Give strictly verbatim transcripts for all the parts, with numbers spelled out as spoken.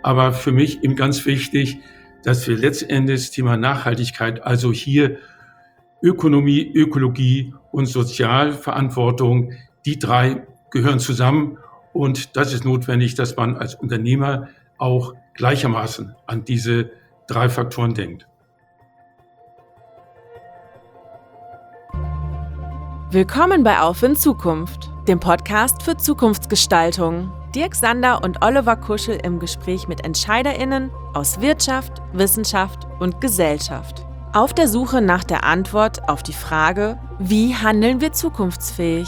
Aber für mich eben ganz wichtig, dass wir letztendlich das Thema Nachhaltigkeit, also hier Ökonomie, Ökologie und Sozialverantwortung, die drei gehören zusammen. Und das ist notwendig, dass man als Unternehmer auch gleichermaßen an diese drei Faktoren denkt. Willkommen bei Auf in Zukunft, dem Podcast für Zukunftsgestaltung. Dirk Sander und Oliver Kuschel im Gespräch mit EntscheiderInnen aus Wirtschaft, Wissenschaft und Gesellschaft. Auf der Suche nach der Antwort auf die Frage, wie handeln wir zukunftsfähig?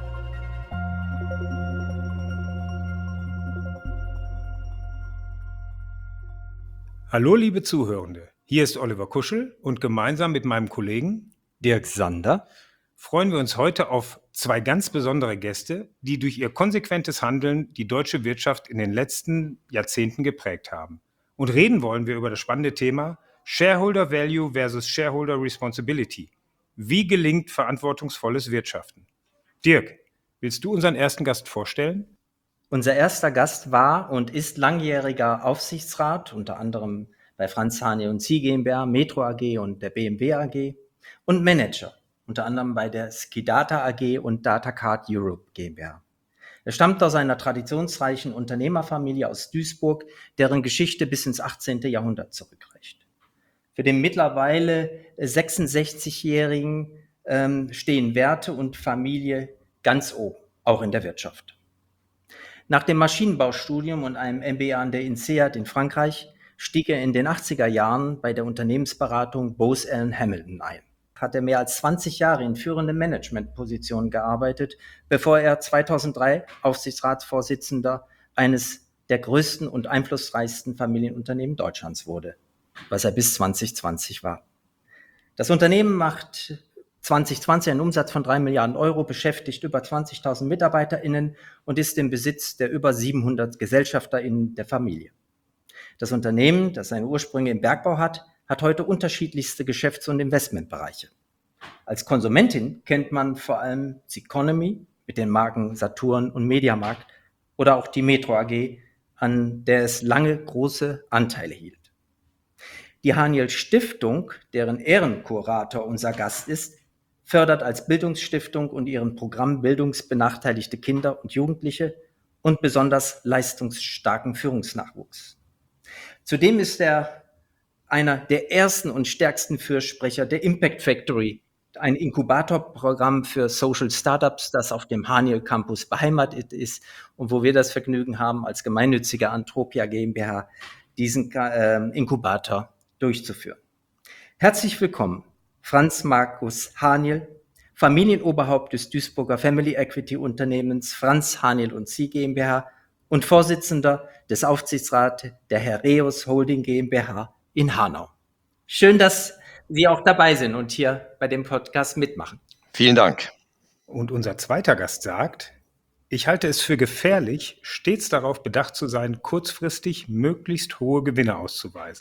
Hallo liebe Zuhörende, hier ist Oliver Kuschel und gemeinsam mit meinem Kollegen Dirk Sander freuen wir uns heute auf zwei ganz besondere Gäste, die durch ihr konsequentes Handeln die deutsche Wirtschaft in den letzten Jahrzehnten geprägt haben. Und reden wollen wir über das spannende Thema Shareholder Value versus Shareholder Responsibility. Wie gelingt verantwortungsvolles Wirtschaften? Dirk, willst du unseren ersten Gast vorstellen? Unser erster Gast war und ist langjähriger Aufsichtsrat, unter anderem bei Franz Haniel und Sie GmbH, Metro A G und der B M W A G und Manager, unter anderem bei der Skidata A G und Datacard Europe GmbH. Er stammt aus einer traditionsreichen Unternehmerfamilie aus Duisburg, deren Geschichte bis ins achtzehnten Jahrhundert zurückreicht. Für den mittlerweile sechsundsechzigjährigen ähm, stehen Werte und Familie ganz oben, auch in der Wirtschaft. Nach dem Maschinenbaustudium und einem M B A an der INSEAD in Frankreich stieg er in den achtziger Jahren bei der Unternehmensberatung Bose Allen Hamilton ein. Hat er mehr als zwanzig Jahre in führenden Managementpositionen gearbeitet, bevor er zweitausenddrei Aufsichtsratsvorsitzender eines der größten und einflussreichsten Familienunternehmen Deutschlands wurde, was er bis zwanzig zwanzig war. Das Unternehmen macht zwanzig zwanzig einen Umsatz von drei Milliarden Euro, beschäftigt über zwanzigtausend MitarbeiterInnen und ist im Besitz der über siebenhundert GesellschafterInnen der Familie. Das Unternehmen, das seine Ursprünge im Bergbau hat, hat heute unterschiedlichste Geschäfts- und Investmentbereiche. Als Konsumentin kennt man vor allem Ceconomy mit den Marken Saturn und Mediamarkt oder auch die Metro A G, an der es lange große Anteile hielt. Die Haniel Stiftung, deren Ehrenkurator unser Gast ist, fördert als Bildungsstiftung und ihren Programm bildungsbenachteiligte Kinder und Jugendliche und besonders leistungsstarken Führungsnachwuchs. Zudem ist er einer der ersten und stärksten Fürsprecher der Impact Factory, ein Inkubatorprogramm für Social Startups, das auf dem Haniel Campus beheimatet ist und wo wir das Vergnügen haben, als gemeinnützige Antropia GmbH diesen äh, Inkubator durchzuführen. Herzlich willkommen, Franz Markus Haniel, Familienoberhaupt des Duisburger Family Equity Unternehmens Franz Haniel und Sie GmbH und Vorsitzender des Aufsichtsrats der Herreus Holding GmbH in Hanau. Schön, dass Sie auch dabei sind und hier bei dem Podcast mitmachen. Vielen Dank. Und unser zweiter Gast sagt, ich halte es für gefährlich, stets darauf bedacht zu sein, kurzfristig möglichst hohe Gewinne auszuweisen.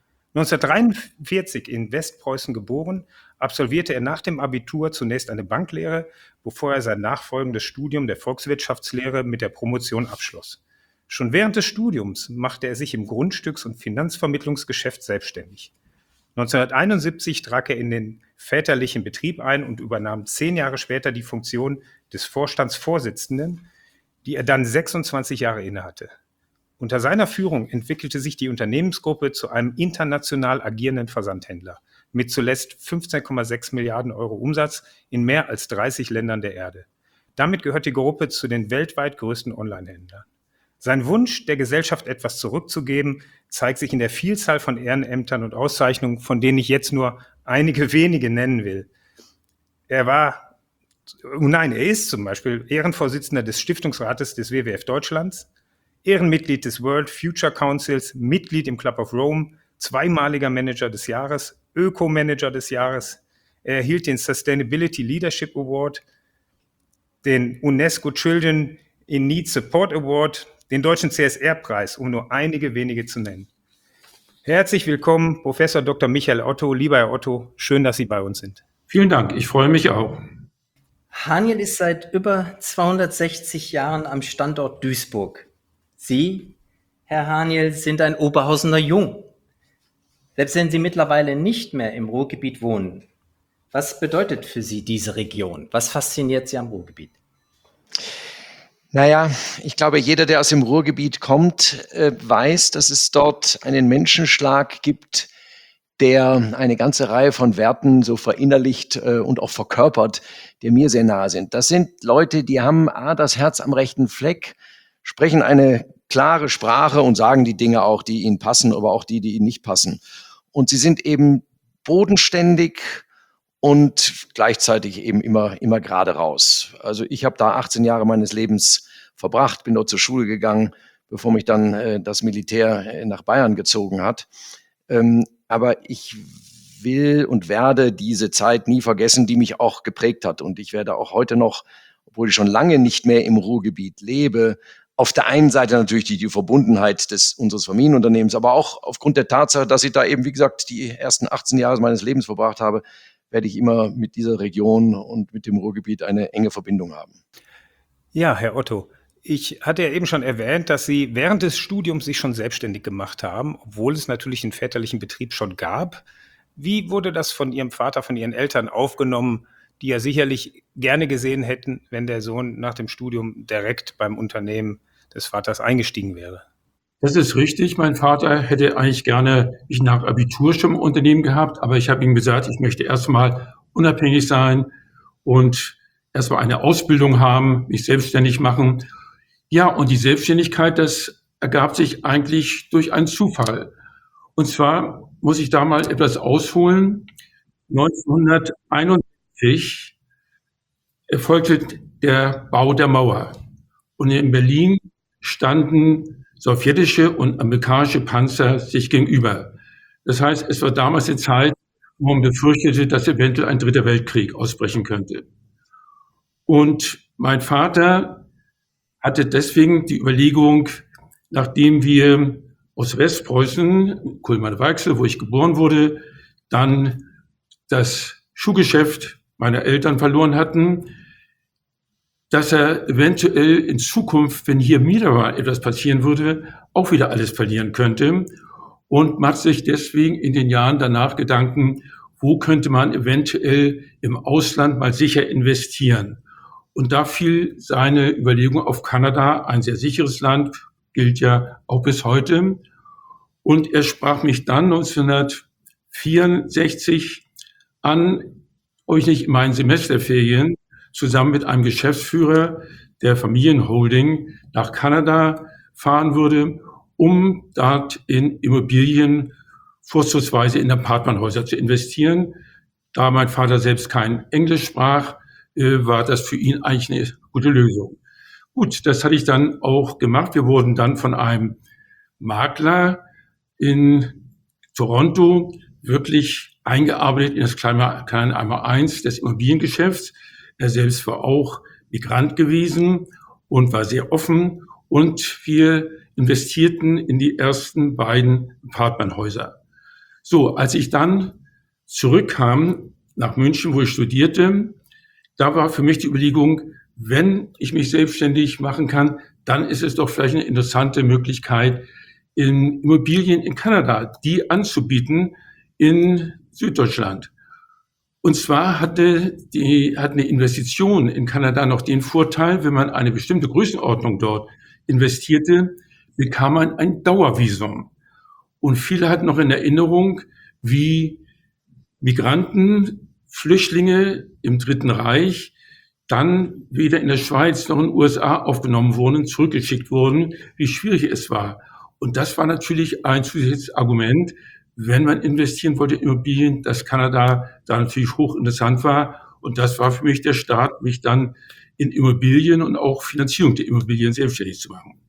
neunzehnhundertdreiundvierzig in Westpreußen geboren, absolvierte er nach dem Abitur zunächst eine Banklehre, bevor er sein nachfolgendes Studium der Volkswirtschaftslehre mit der Promotion abschloss. Schon während des Studiums machte er sich im Grundstücks- und Finanzvermittlungsgeschäft selbstständig. neunzehnhunderteinundsiebzig trat er in den väterlichen Betrieb ein und übernahm zehn Jahre später die Funktion des Vorstandsvorsitzenden, die er dann sechsundzwanzig Jahre innehatte. Unter seiner Führung entwickelte sich die Unternehmensgruppe zu einem international agierenden Versandhändler mit zuletzt fünfzehn Komma sechs Milliarden Euro Umsatz in mehr als dreißig Ländern der Erde. Damit gehört die Gruppe zu den weltweit größten Online-Händlern. Sein Wunsch, der Gesellschaft etwas zurückzugeben, zeigt sich in der Vielzahl von Ehrenämtern und Auszeichnungen, von denen ich jetzt nur einige wenige nennen will. Er war, nein, er ist zum Beispiel Ehrenvorsitzender des Stiftungsrates des W W F Deutschlands, Ehrenmitglied des World Future Councils, Mitglied im Club of Rome, zweimaliger Manager des Jahres, Öko-Manager des Jahres. Er erhielt den Sustainability Leadership Award, den UNESCO Children in Need Support Award, den Deutschen C S R-Preis, um nur einige wenige zu nennen. Herzlich willkommen, Professor Doktor Michael Otto. Lieber Herr Otto, schön, dass Sie bei uns sind. Vielen Dank, ich freue mich auch. Haniel ist seit über zweihundertsechzig Jahren am Standort Duisburg. Sie Herr Haniel, sind ein Oberhausener Jung. Selbst wenn Sie mittlerweile nicht mehr im Ruhrgebiet wohnen, was bedeutet für Sie diese Region? Was fasziniert Sie am Ruhrgebiet? Naja, ich glaube, jeder, der aus dem Ruhrgebiet kommt, äh, weiß, dass es dort einen Menschenschlag gibt, der eine ganze Reihe von Werten so verinnerlicht äh, und auch verkörpert, die mir sehr nahe sind. Das sind Leute, die haben A, das Herz am rechten Fleck, sprechen eine klare Sprache und sagen die Dinge auch, die ihnen passen, aber auch die, die ihnen nicht passen. Und sie sind eben bodenständig und gleichzeitig eben immer, immer gerade raus. Also ich habe da achtzehn Jahre meines Lebens verbracht, bin dort zur Schule gegangen, bevor mich dann äh, das Militär äh, nach Bayern gezogen hat. Ähm, aber ich will und werde diese Zeit nie vergessen, die mich auch geprägt hat. Und ich werde auch heute noch, obwohl ich schon lange nicht mehr im Ruhrgebiet lebe, auf der einen Seite natürlich die, die Verbundenheit des, unseres Familienunternehmens, aber auch aufgrund der Tatsache, dass ich da eben, wie gesagt, die ersten achtzehn Jahre meines Lebens verbracht habe, werde ich immer mit dieser Region und mit dem Ruhrgebiet eine enge Verbindung haben. Ja, Herr Otto, ich hatte ja eben schon erwähnt, dass Sie während des Studiums sich schon selbstständig gemacht haben, obwohl es natürlich einen väterlichen Betrieb schon gab. Wie wurde das von Ihrem Vater, von Ihren Eltern aufgenommen, die ja sicherlich gerne gesehen hätten, wenn der Sohn nach dem Studium direkt beim Unternehmen des Vaters eingestiegen wäre? Das ist richtig. Mein Vater hätte eigentlich gerne mich nach Abitur schon im Unternehmen gehabt, aber ich habe ihm gesagt, ich möchte erstmal unabhängig sein und erstmal eine Ausbildung haben, mich selbstständig machen. Ja, und die Selbstständigkeit, das ergab sich eigentlich durch einen Zufall. Und zwar muss ich da mal etwas ausholen. neunzehnhunderteinundsiebzig erfolgte der Bau der Mauer. Und in Berlin standen sowjetische und amerikanische Panzer sich gegenüber. Das heißt, es war damals eine Zeit, wo man befürchtete, dass eventuell ein dritter Weltkrieg ausbrechen könnte. Und mein Vater hatte deswegen die Überlegung, nachdem wir aus Westpreußen, Kulmbad-Weichsel, wo ich geboren wurde, dann das Schuhgeschäft meiner Eltern verloren hatten, dass er eventuell in Zukunft, wenn hier wieder etwas passieren würde, auch wieder alles verlieren könnte und macht sich deswegen in den Jahren danach Gedanken, wo könnte man eventuell im Ausland mal sicher investieren. Und da fiel seine Überlegung auf Kanada, ein sehr sicheres Land, gilt ja auch bis heute. Und er sprach mich dann neunzehnhundertvierundsechzig an, ob ich nicht in meinen Semesterferien zusammen mit einem Geschäftsführer der Familienholding nach Kanada fahren würde, um dort in Immobilien, vorzugsweise in Apartmenthäuser zu investieren. Da mein Vater selbst kein Englisch sprach, war das für ihn eigentlich eine gute Lösung. Gut, das hatte ich dann auch gemacht. Wir wurden dann von einem Makler in Toronto wirklich eingearbeitet in das kleine, kleine Einmal eins des Immobiliengeschäfts. Er selbst war auch Migrant gewesen und war sehr offen. Und wir investierten in die ersten beiden Apartmenthäuser. So, als ich dann zurückkam nach München, wo ich studierte, da war für mich die Überlegung, wenn ich mich selbstständig machen kann, dann ist es doch vielleicht eine interessante Möglichkeit, in Immobilien in Kanada, die anzubieten in Süddeutschland. Und zwar hatte die, hat eine Investition in Kanada noch den Vorteil, wenn man eine bestimmte Größenordnung dort investierte, bekam man ein Dauervisum. Und viele hatten noch in Erinnerung, wie Migranten, Flüchtlinge im Dritten Reich dann weder in der Schweiz noch in den U S A aufgenommen wurden, zurückgeschickt wurden, wie schwierig es war. Und das war natürlich ein zusätzliches Argument, wenn man investieren wollte in Immobilien, dass Kanada da natürlich hochinteressant war. Und das war für mich der Start, mich dann in Immobilien und auch Finanzierung der Immobilien selbstständig zu machen.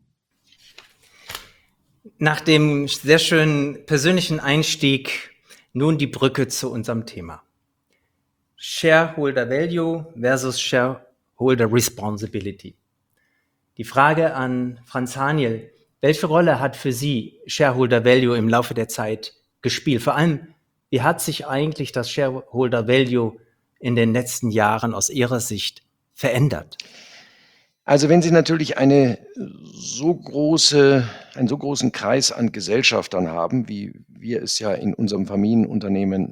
Nach dem sehr schönen persönlichen Einstieg nun die Brücke zu unserem Thema. Shareholder Value versus Shareholder Responsibility. Die Frage an Franz Haniel: Welche Rolle hat für Sie Shareholder Value im Laufe der Zeit gespielt? Vor allem, wie hat sich eigentlich das Shareholder Value in den letzten Jahren aus Ihrer Sicht verändert? Also wenn Sie natürlich eine so große, einen so großen Kreis an Gesellschaftern haben, wie wir es ja in unserem Familienunternehmen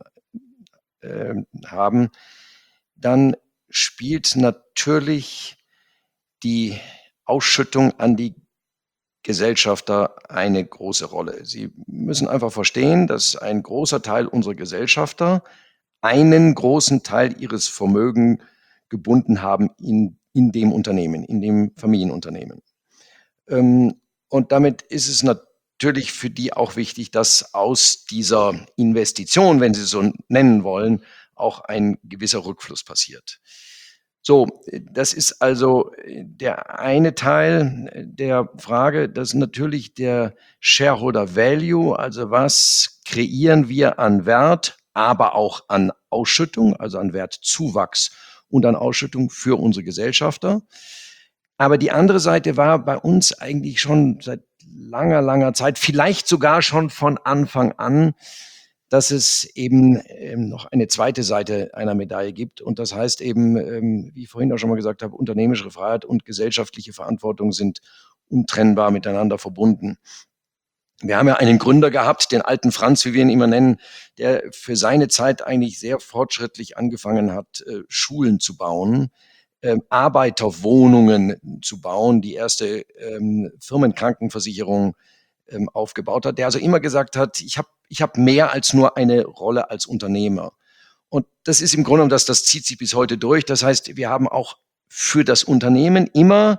äh, haben, dann spielt natürlich die Ausschüttung an die Gesellschafter eine große Rolle. Sie müssen einfach verstehen, dass ein großer Teil unserer Gesellschafter einen großen Teil ihres Vermögens gebunden haben in, in dem Unternehmen, in dem Familienunternehmen. Ähm, und damit ist es natürlich für die auch wichtig, dass aus dieser Investition, wenn Sie es so nennen wollen, auch ein gewisser Rückfluss passiert. So, das ist also der eine Teil der Frage, dass natürlich der Shareholder Value, also was kreieren wir an Wert, aber auch an Ausschüttung, also an Wertzuwachs und an Ausschüttung für unsere Gesellschafter. Aber die andere Seite war bei uns eigentlich schon seit langer, langer Zeit, vielleicht sogar schon von Anfang an, dass es eben ähm, noch eine zweite Seite einer Medaille gibt. Und das heißt eben, ähm, wie ich vorhin auch schon mal gesagt habe, unternehmerische Freiheit und gesellschaftliche Verantwortung sind untrennbar miteinander verbunden. Wir haben ja einen Gründer gehabt, den alten Franz, wie wir ihn immer nennen, der für seine Zeit eigentlich sehr fortschrittlich angefangen hat, äh, Schulen zu bauen, äh, Arbeiterwohnungen zu bauen, die erste ähm, Firmenkrankenversicherung ähm, aufgebaut hat, der also immer gesagt hat, ich habe ich hab mehr als nur eine Rolle als Unternehmer. Und das ist im Grunde genommen, das, das zieht sich bis heute durch. Das heißt, wir haben auch für das Unternehmen immer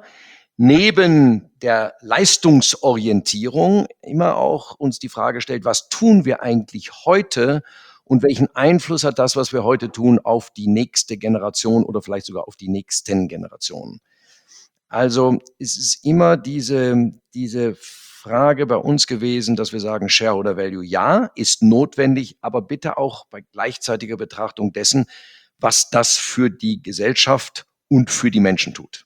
neben der Leistungsorientierung immer auch uns die Frage stellt, was tun wir eigentlich heute und welchen Einfluss hat das, was wir heute tun, auf die nächste Generation oder vielleicht sogar auf die nächsten Generationen. Also es ist immer diese, diese Frage bei uns gewesen, dass wir sagen, Shareholder Value, ja, ist notwendig, aber bitte auch bei gleichzeitiger Betrachtung dessen, was das für die Gesellschaft und für die Menschen tut.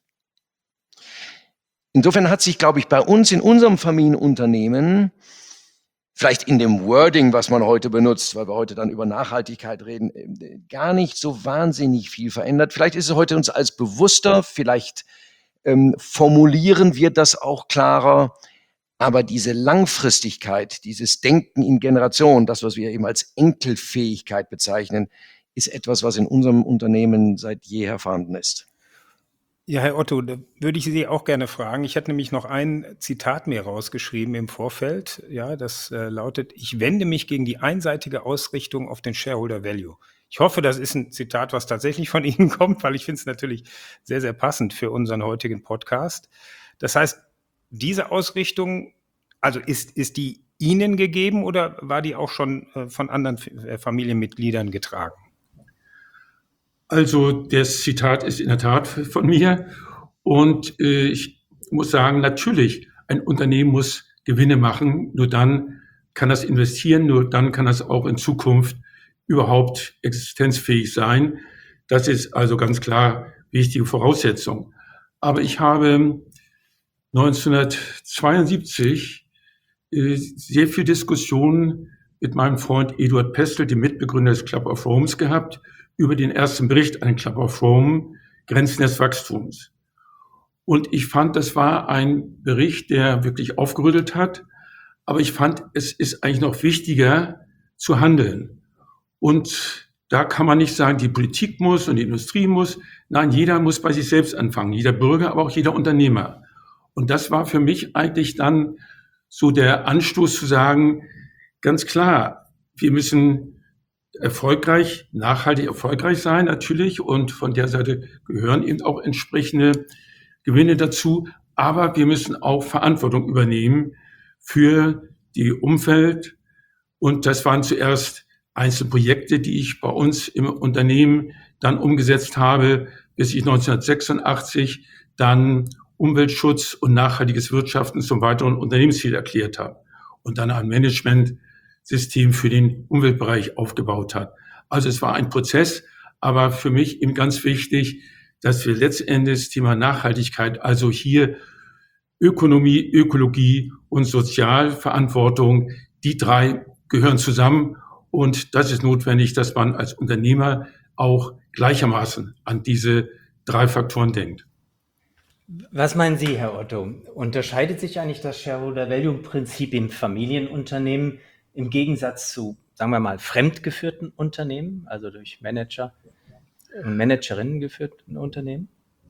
Insofern hat sich, glaube ich, bei uns in unserem Familienunternehmen, vielleicht in dem Wording, was man heute benutzt, weil wir heute dann über Nachhaltigkeit reden, gar nicht so wahnsinnig viel verändert. Vielleicht ist es heute uns als bewusster, vielleicht ähm, formulieren wir das auch klarer. Aber diese Langfristigkeit, dieses Denken in Generationen, das, was wir eben als Enkelfähigkeit bezeichnen, ist etwas, was in unserem Unternehmen seit jeher vorhanden ist. Ja, Herr Otto, da würde ich Sie auch gerne fragen. Ich hatte nämlich noch ein Zitat mir rausgeschrieben im Vorfeld. Ja, das äh, lautet, ich wende mich gegen die einseitige Ausrichtung auf den Shareholder Value. Ich hoffe, das ist ein Zitat, was tatsächlich von Ihnen kommt, weil ich finde es natürlich sehr, sehr passend für unseren heutigen Podcast. Das heißt, diese Ausrichtung, also ist, ist die Ihnen gegeben oder war die auch schon äh, von anderen F- Familienmitgliedern getragen? Also das Zitat ist in der Tat von mir und äh, ich muss sagen, natürlich, ein Unternehmen muss Gewinne machen, nur dann kann das investieren, nur dann kann das auch in Zukunft überhaupt existenzfähig sein. Das ist also ganz klar wichtige Voraussetzung. Aber ich habe neunzehnhundertzweiundsiebzig äh, sehr viel Diskussionen mit meinem Freund Eduard Pestel, dem Mitbegründer des Club of Rome, gehabt, über den ersten Bericht an den Club of Rome, Grenzen des Wachstums. Und ich fand, das war ein Bericht, der wirklich aufgerüttelt hat. Aber ich fand, es ist eigentlich noch wichtiger zu handeln. Und da kann man nicht sagen, die Politik muss und die Industrie muss. Nein, jeder muss bei sich selbst anfangen. Jeder Bürger, aber auch jeder Unternehmer. Und das war für mich eigentlich dann so der Anstoß zu sagen, ganz klar, wir müssen erfolgreich, nachhaltig erfolgreich sein natürlich und von der Seite gehören eben auch entsprechende Gewinne dazu, aber wir müssen auch Verantwortung übernehmen für die Umwelt und das waren zuerst einzelne Projekte, die ich bei uns im Unternehmen dann umgesetzt habe, bis ich neunzehnhundertsechsundachtzig dann Umweltschutz und nachhaltiges Wirtschaften zum weiteren Unternehmensziel erklärt habe und dann ein Managementsystem für den Umweltbereich aufgebaut hat. Also es war ein Prozess, aber für mich eben ganz wichtig, dass wir letztendlich das Thema Nachhaltigkeit, also hier Ökonomie, Ökologie und Sozialverantwortung, die drei gehören zusammen und das ist notwendig, dass man als Unternehmer auch gleichermaßen an diese drei Faktoren denkt. Was meinen Sie, Herr Otto? Unterscheidet sich eigentlich das Shareholder-Value-Prinzip im Familienunternehmen im Gegensatz zu, sagen wir mal, fremdgeführten Unternehmen, also durch Manager und Managerinnen geführten Unternehmen?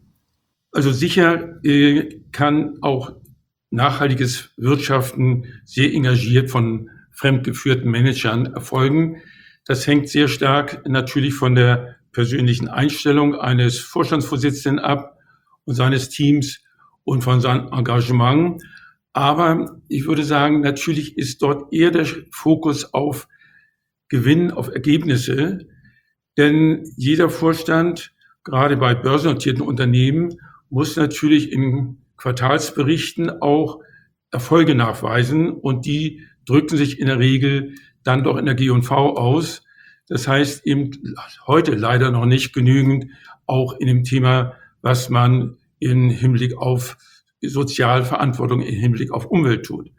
Also sicher äh, kann auch nachhaltiges Wirtschaften sehr engagiert von fremdgeführten Managern erfolgen. Das hängt sehr stark natürlich von der persönlichen Einstellung eines Vorstandsvorsitzenden ab und seines Teams und von seinem Engagement. Aber ich würde sagen, natürlich ist dort eher der Fokus auf Gewinn, auf Ergebnisse, denn jeder Vorstand, gerade bei börsennotierten Unternehmen, muss natürlich in Quartalsberichten auch Erfolge nachweisen und die drücken sich in der Regel dann doch in der G und V aus. Das heißt eben heute leider noch nicht genügend auch in dem Thema, was man im Hinblick auf Sozialverantwortung, im Hinblick auf Umwelt tut.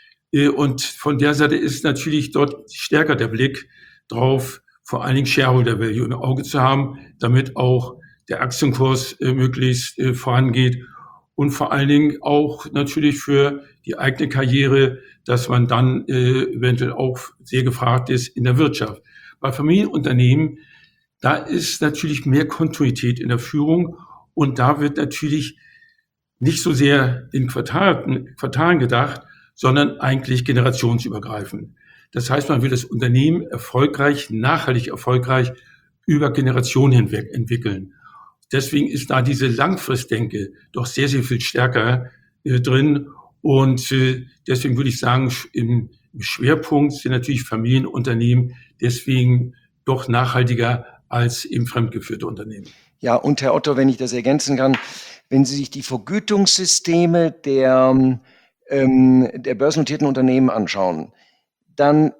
Und von der Seite ist natürlich dort stärker der Blick drauf, vor allen Dingen Shareholder Value im Auge zu haben, damit auch der Aktienkurs äh, möglichst äh, vorangeht und vor allen Dingen auch natürlich für die eigene Karriere, dass man dann äh, eventuell auch sehr gefragt ist in der Wirtschaft. Bei Familienunternehmen, da ist natürlich mehr Kontinuität in der Führung und da wird natürlich nicht so sehr in Quartalen, Quartalen gedacht, sondern eigentlich generationsübergreifend. Das heißt, man will das Unternehmen erfolgreich, nachhaltig erfolgreich über Generationen hinweg entwickeln. Deswegen ist da diese Langfristdenke doch sehr, sehr viel stärker äh, drin. Und äh, deswegen würde ich sagen, im, im Schwerpunkt sind natürlich Familienunternehmen deswegen doch nachhaltiger als eben fremdgeführte Unternehmen. Ja, und Herr Otto, wenn ich das ergänzen kann, wenn Sie sich die Vergütungssysteme der, ähm, der börsennotierten Unternehmen anschauen, dann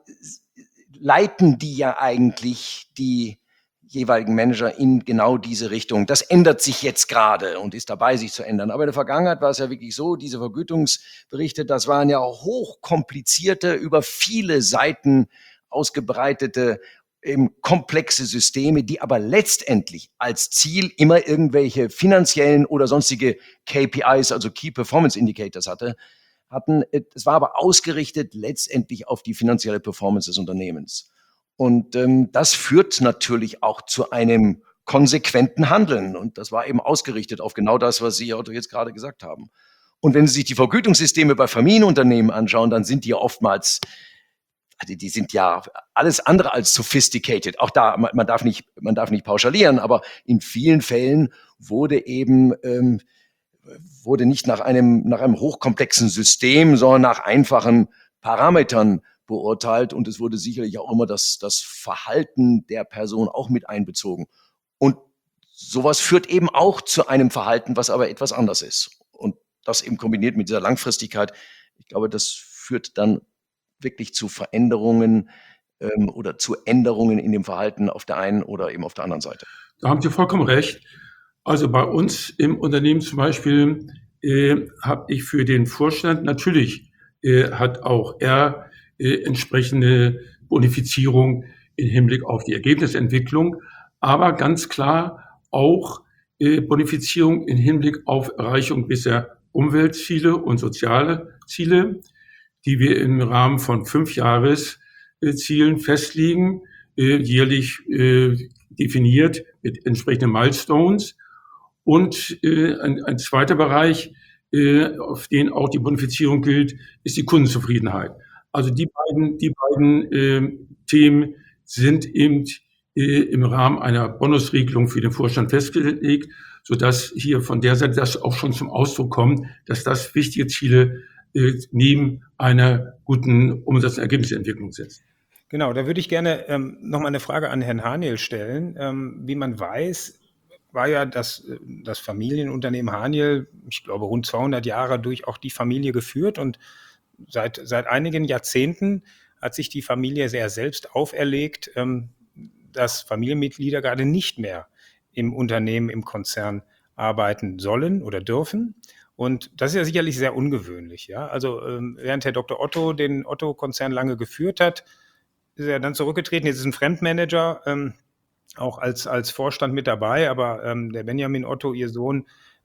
leiten die ja eigentlich die jeweiligen Manager in genau diese Richtung. Das ändert sich jetzt gerade und ist dabei, sich zu ändern. Aber in der Vergangenheit war es ja wirklich so, diese Vergütungsberichte, das waren ja hochkomplizierte, über viele Seiten ausgebreitete, eben komplexe Systeme, die aber letztendlich als Ziel immer irgendwelche finanziellen oder sonstige K P Is, also Key Performance Indicators hatte, hatten. Es war aber ausgerichtet letztendlich auf die finanzielle Performance des Unternehmens. Und ähm, das führt natürlich auch zu einem konsequenten Handeln. Und das war eben ausgerichtet auf genau das, was Sie, Herr Otto, jetzt gerade gesagt haben. Und wenn Sie sich die Vergütungssysteme bei Familienunternehmen anschauen, dann sind die ja oftmals, also die sind ja alles andere als sophisticated. Auch da, man, man darf nicht, man darf nicht pauschalieren, aber in vielen Fällen wurde eben ähm, wurde nicht nach einem nach einem hochkomplexen System, sondern nach einfachen Parametern beurteilt und es wurde sicherlich auch immer das, das Verhalten der Person auch mit einbezogen. Und sowas führt eben auch zu einem Verhalten, was aber etwas anders ist. Und das eben kombiniert mit dieser Langfristigkeit, ich glaube, das führt dann wirklich zu Veränderungen ähm, oder zu Änderungen in dem Verhalten auf der einen oder eben auf der anderen Seite. Da haben Sie vollkommen recht. Also bei uns im Unternehmen zum Beispiel äh, habe ich für den Vorstand, natürlich äh, hat auch er Äh, entsprechende Bonifizierung im Hinblick auf die Ergebnisentwicklung, aber ganz klar auch äh, Bonifizierung im Hinblick auf Erreichung gewisser Umweltziele und soziale Ziele, die wir im Rahmen von fünf Jahreszielen festlegen, äh, jährlich äh, definiert mit entsprechenden Milestones. Und äh, ein, ein zweiter Bereich, äh, auf den auch die Bonifizierung gilt, ist die Kundenzufriedenheit. Also die beiden, die beiden äh, Themen sind eben äh, im Rahmen einer Bonusregelung für den Vorstand festgelegt, sodass hier von der Seite das auch schon zum Ausdruck kommt, dass das wichtige Ziele äh, neben einer guten Umsatz- und Ergebnisentwicklung sind. Genau, da würde ich gerne ähm, noch mal eine Frage an Herrn Haniel stellen. Ähm, wie man weiß, war ja das, das Familienunternehmen Haniel, ich glaube rund zweihundert Jahre durch auch die Familie geführt und Seit, seit einigen Jahrzehnten hat sich die Familie sehr selbst auferlegt, ähm, dass Familienmitglieder gerade nicht mehr im Unternehmen, im Konzern arbeiten sollen oder dürfen. Und das ist ja sicherlich sehr ungewöhnlich. Ja? Also ähm, während Herr Doktor Otto den Otto-Konzern lange geführt hat, ist er dann zurückgetreten. Jetzt ist ein Fremdmanager ähm, auch als, als Vorstand mit dabei. Aber ähm, der Benjamin Otto, ihr Sohn,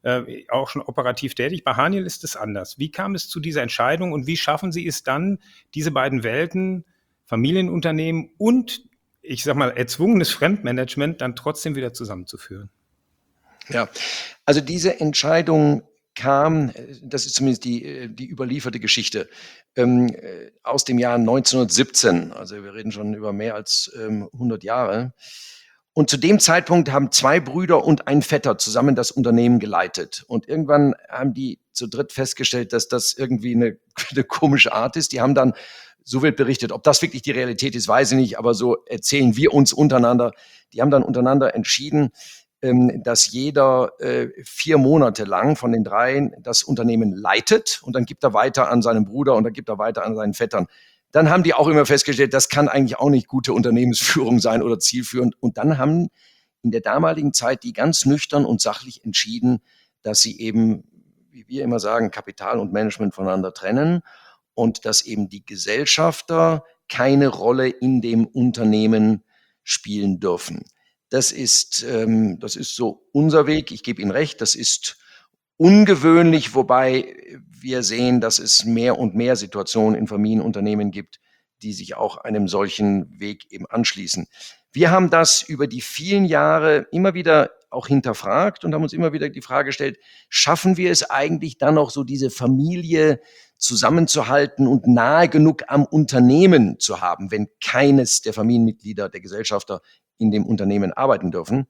äh, auch schon operativ tätig. Bei Haniel ist es anders. Wie kam es zu dieser Entscheidung und wie schaffen Sie es dann, diese beiden Welten, Familienunternehmen und, ich sag mal, erzwungenes Fremdmanagement dann trotzdem wieder zusammenzuführen? Ja, also diese Entscheidung kam, das ist zumindest die, die überlieferte Geschichte, ähm, aus dem Jahr neunzehnhundertsiebzehn. Also wir reden schon über mehr als ähm, hundert Jahre. Und zu dem Zeitpunkt haben zwei Brüder und ein Vetter zusammen das Unternehmen geleitet. Und irgendwann haben die zu dritt festgestellt, dass das irgendwie eine, eine komische Art ist. Die haben dann, so wird berichtet, ob das wirklich die Realität ist, weiß ich nicht, aber so erzählen wir uns untereinander. Die haben dann untereinander entschieden, dass jeder äh, vier Monate lang von den dreien das Unternehmen leitet und dann gibt er weiter an seinen Bruder und dann gibt er weiter an seinen Vettern. Dann haben die auch immer festgestellt, das kann eigentlich auch nicht gute Unternehmensführung sein oder zielführend. Und dann haben in der damaligen Zeit die ganz nüchtern und sachlich entschieden, dass sie eben, wie wir immer sagen, Kapital und Management voneinander trennen und dass eben die Gesellschafter keine Rolle in dem Unternehmen spielen dürfen. Das ist, ähm, das ist so unser Weg. Ich gebe Ihnen recht, das ist ungewöhnlich, wobei wir sehen, dass es mehr und mehr Situationen in Familienunternehmen gibt, die sich auch einem solchen Weg eben anschließen. Wir haben das über die vielen Jahre immer wieder auch hinterfragt und haben uns immer wieder die Frage gestellt, schaffen wir es eigentlich dann noch so diese Familie zusammenzuhalten und nahe genug am Unternehmen zu haben, wenn keines der Familienmitglieder, der Gesellschafter in dem Unternehmen arbeiten dürfen.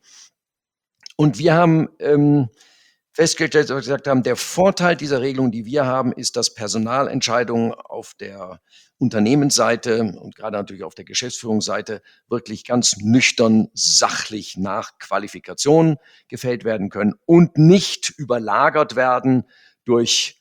Und wir haben ähm, festgestellt, dass wir gesagt haben, der Vorteil dieser Regelung, die wir haben, ist, dass Personalentscheidungen auf der Unternehmensseite und gerade natürlich auf der Geschäftsführungsseite wirklich ganz nüchtern, sachlich nach Qualifikation gefällt werden können und nicht überlagert werden durch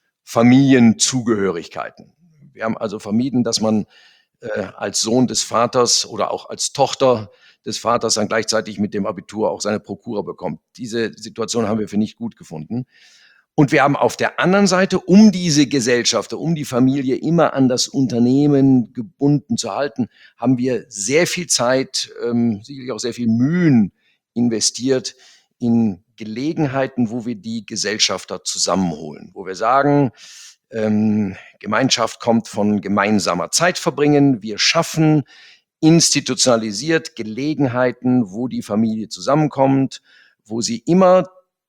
Familienzugehörigkeiten. Wir haben also vermieden, dass man äh, als Sohn des Vaters oder auch als Tochter des Vaters dann gleichzeitig mit dem Abitur auch seine Prokura bekommt. Diese Situation haben wir für nicht gut gefunden. Und wir haben auf der anderen Seite, um diese Gesellschafter, um die Familie immer an das Unternehmen gebunden zu halten, haben wir sehr viel Zeit, ähm, sicherlich auch sehr viel Mühen investiert in Gelegenheiten, wo wir die Gesellschafter zusammenholen, wo wir sagen, ähm, Gemeinschaft kommt von gemeinsamer Zeit verbringen. Wir schaffen institutionalisiert Gelegenheiten, wo die Familie zusammenkommt, wo sie immer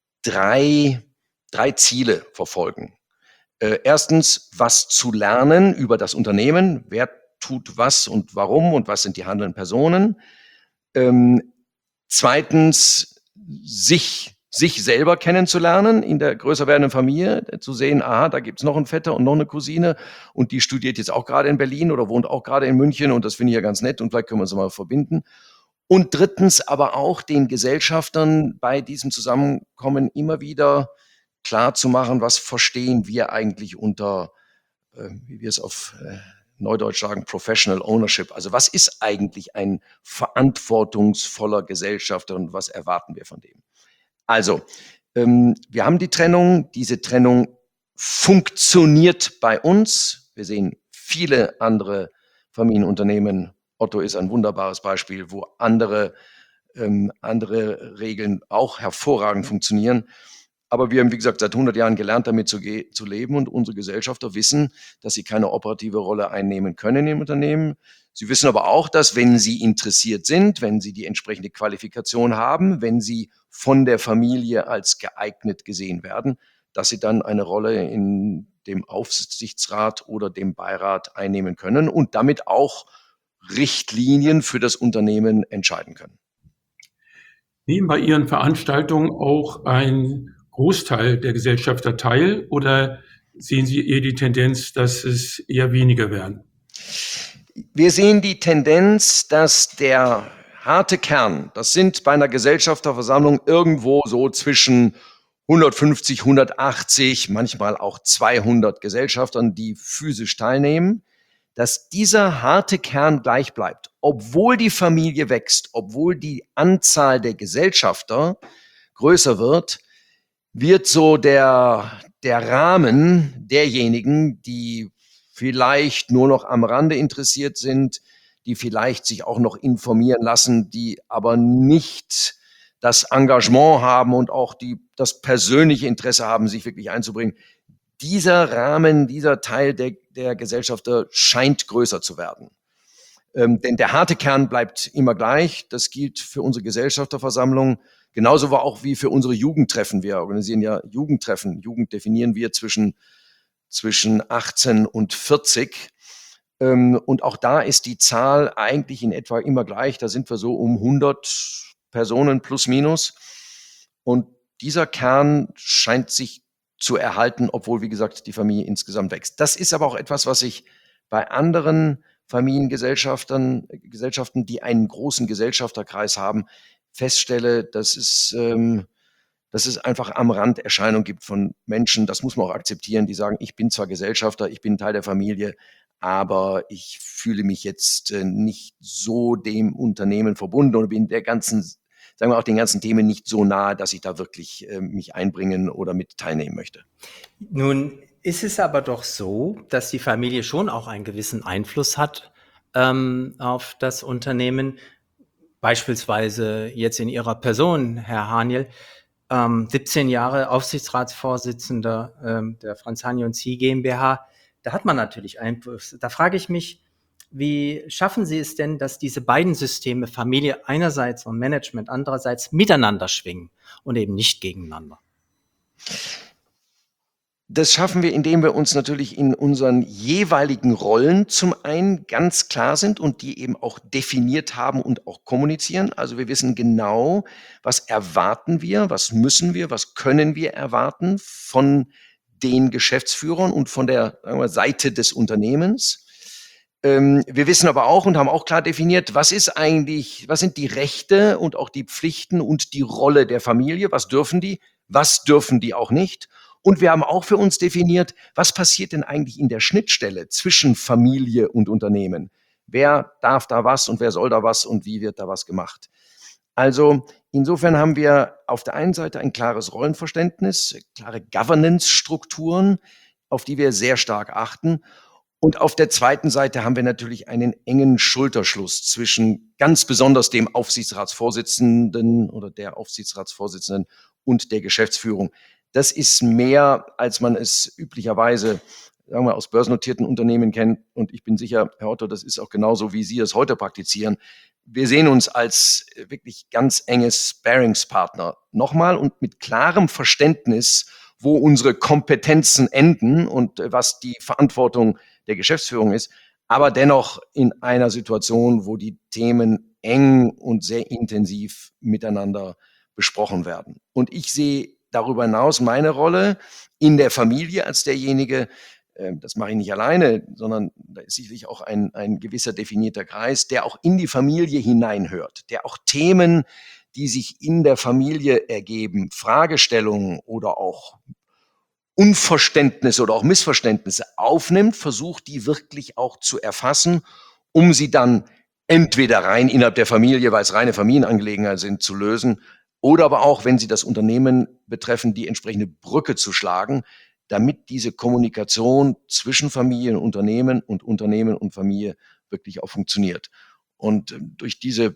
drei, drei Ziele verfolgen. Äh, erstens, was zu lernen über das Unternehmen. Wer tut was und warum und was sind die handelnden Personen. Ähm, zweitens, sich sich selber kennenzulernen in der größer werdenden Familie, zu sehen, aha, da gibt's noch einen Vetter und noch eine Cousine und die studiert jetzt auch gerade in Berlin oder wohnt auch gerade in München und das finde ich ja ganz nett und vielleicht können wir uns mal verbinden. Und drittens aber auch den Gesellschaftern bei diesem Zusammenkommen immer wieder klar zu machen, was verstehen wir eigentlich unter, äh, wie wir es auf äh, Neudeutsch sagen, Professional Ownership. Also was ist eigentlich ein verantwortungsvoller Gesellschafter und was erwarten wir von dem? Also, ähm, wir haben die Trennung. Diese Trennung funktioniert bei uns. Wir sehen viele andere Familienunternehmen. Otto ist ein wunderbares Beispiel, wo andere, ähm, andere Regeln auch hervorragend funktionieren. Aber wir haben, wie gesagt, seit hundert Jahren gelernt, damit zu, ge- zu leben und unsere Gesellschafter wissen, dass sie keine operative Rolle einnehmen können im Unternehmen. Sie wissen aber auch, dass wenn sie interessiert sind, wenn sie die entsprechende Qualifikation haben, wenn sie von der Familie als geeignet gesehen werden, dass sie dann eine Rolle in dem Aufsichtsrat oder dem Beirat einnehmen können und damit auch Richtlinien für das Unternehmen entscheiden können. Nehmen bei Ihren Veranstaltungen auch ein Großteil der Gesellschafter teil oder sehen Sie eher die Tendenz, dass es eher weniger werden? Wir sehen die Tendenz, dass der harte Kern, das sind bei einer Gesellschafterversammlung irgendwo so zwischen hundertfünfzig, hundertachtzig, manchmal auch zweihundert Gesellschaftern, die physisch teilnehmen, dass dieser harte Kern gleich bleibt, obwohl die Familie wächst, obwohl die Anzahl der Gesellschafter größer wird, wird so der, der Rahmen derjenigen, die vielleicht nur noch am Rande interessiert sind, die vielleicht sich auch noch informieren lassen, die aber nicht das Engagement haben und auch die, das persönliche Interesse haben, sich wirklich einzubringen. Dieser Rahmen, dieser Teil der, der Gesellschafter scheint größer zu werden. Ähm, denn der harte Kern bleibt immer gleich. Das gilt für unsere Gesellschafterversammlung. Genauso war auch wie für unsere Jugendtreffen. Wir organisieren ja Jugendtreffen. Jugend definieren wir zwischen, zwischen achtzehn und vierzig. Ähm, und auch da ist die Zahl eigentlich in etwa immer gleich. Da sind wir so um hundert Personen plus minus. Und dieser Kern scheint sich zu erhalten, obwohl, wie gesagt, die Familie insgesamt wächst. Das ist aber auch etwas, was ich bei anderen Familiengesellschaftern, Gesellschaften, die einen großen Gesellschafterkreis haben, feststelle, dass es, ähm, dass es einfach am Rand Erscheinungen gibt von Menschen, das muss man auch akzeptieren, die sagen, ich bin zwar Gesellschafter, ich bin Teil der Familie, aber ich fühle mich jetzt äh, nicht so dem Unternehmen verbunden oder bin der ganzen, sagen wir auch den ganzen Themen nicht so nahe, dass ich da wirklich äh, mich einbringen oder mit teilnehmen möchte. Nun ist es aber doch so, dass die Familie schon auch einen gewissen Einfluss hat ähm, auf das Unternehmen. Beispielsweise jetzt in Ihrer Person, Herr Haniel, ähm, siebzehn Jahre Aufsichtsratsvorsitzender ähm, der Franz Haniel und Sie GmbH. Da hat man natürlich Einfluss. Da frage ich mich, wie schaffen Sie es denn, dass diese beiden Systeme, Familie einerseits und Management andererseits, miteinander schwingen und eben nicht gegeneinander? Das schaffen wir, indem wir uns natürlich in unseren jeweiligen Rollen zum einen ganz klar sind und die eben auch definiert haben und auch kommunizieren. Also wir wissen genau, was erwarten wir, was müssen wir, was können wir erwarten von den Geschäftsführern und von der, sagen wir, Seite des Unternehmens. Ähm, wir wissen aber auch und haben auch klar definiert, was ist eigentlich, was sind die Rechte und auch die Pflichten und die Rolle der Familie, was dürfen die, was dürfen die auch nicht. Und wir haben auch für uns definiert, was passiert denn eigentlich in der Schnittstelle zwischen Familie und Unternehmen? Wer darf da was und wer soll da was und wie wird da was gemacht? Also insofern haben wir auf der einen Seite ein klares Rollenverständnis, klare Governance-Strukturen, auf die wir sehr stark achten. Und auf der zweiten Seite haben wir natürlich einen engen Schulterschluss zwischen ganz besonders dem Aufsichtsratsvorsitzenden oder der Aufsichtsratsvorsitzenden und der Geschäftsführung. Das ist mehr, als man es üblicherweise, sagen wir, aus börsennotierten Unternehmen kennt. Und ich bin sicher, Herr Otto, das ist auch genauso, wie Sie es heute praktizieren. Wir sehen uns als wirklich ganz enges Sparringspartner. Nochmal und mit klarem Verständnis, wo unsere Kompetenzen enden und was die Verantwortung der Geschäftsführung ist. Aber dennoch in einer Situation, wo die Themen eng und sehr intensiv miteinander besprochen werden. Und ich sehe darüber hinaus meine Rolle in der Familie als derjenige, äh, das mache ich nicht alleine, sondern da ist sicherlich auch ein, ein gewisser definierter Kreis, der auch in die Familie hineinhört, der auch Themen, die sich in der Familie ergeben, Fragestellungen oder auch Unverständnisse oder auch Missverständnisse aufnimmt, versucht, die wirklich auch zu erfassen, um sie dann entweder rein innerhalb der Familie, weil es reine Familienangelegenheiten sind, zu lösen, oder aber auch, wenn sie das Unternehmen betreffen, die entsprechende Brücke zu schlagen, damit diese Kommunikation zwischen Familie und Unternehmen und Unternehmen und Familie wirklich auch funktioniert. Und durch diese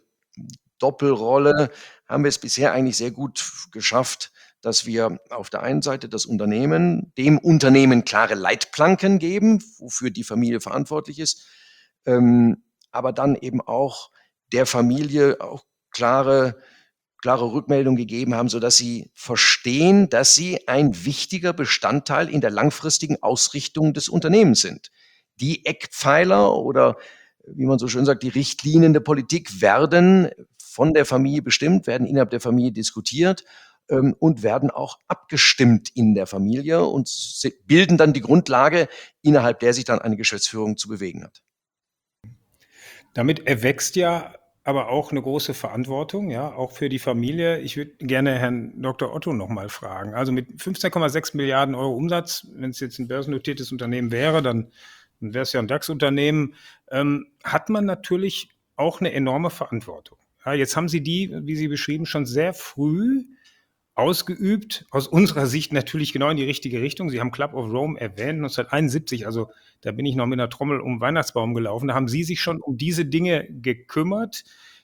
Doppelrolle haben wir es bisher eigentlich sehr gut geschafft, dass wir auf der einen Seite das Unternehmen, dem Unternehmen klare Leitplanken geben, wofür die Familie verantwortlich ist, ähm, aber dann eben auch der Familie auch klare klare Rückmeldung gegeben haben, sodass sie verstehen, dass sie ein wichtiger Bestandteil in der langfristigen Ausrichtung des Unternehmens sind. Die Eckpfeiler oder, wie man so schön sagt, die Richtlinien der Politik werden von der Familie bestimmt, werden innerhalb der Familie diskutiert ähm, und werden auch abgestimmt in der Familie und bilden dann die Grundlage, innerhalb der sich dann eine Geschäftsführung zu bewegen hat. Damit erwächst ja aber auch eine große Verantwortung, ja, auch für die Familie. Ich würde gerne Herrn Doktor Otto noch mal fragen. Also mit fünfzehn Komma sechs Milliarden Euro Umsatz, wenn es jetzt ein börsennotiertes Unternehmen wäre, dann, dann wäre es ja ein DAX-Unternehmen, ähm, hat man natürlich auch eine enorme Verantwortung. Ja, jetzt haben Sie die, wie Sie beschrieben, schon sehr früh ausgeübt, aus unserer Sicht natürlich genau in die richtige Richtung. Sie haben Club of Rome erwähnt, neunzehnhunderteinundsiebzig, also da bin ich noch mit einer Trommel um den Weihnachtsbaum gelaufen. Da haben Sie sich schon um diese Dinge gekümmert.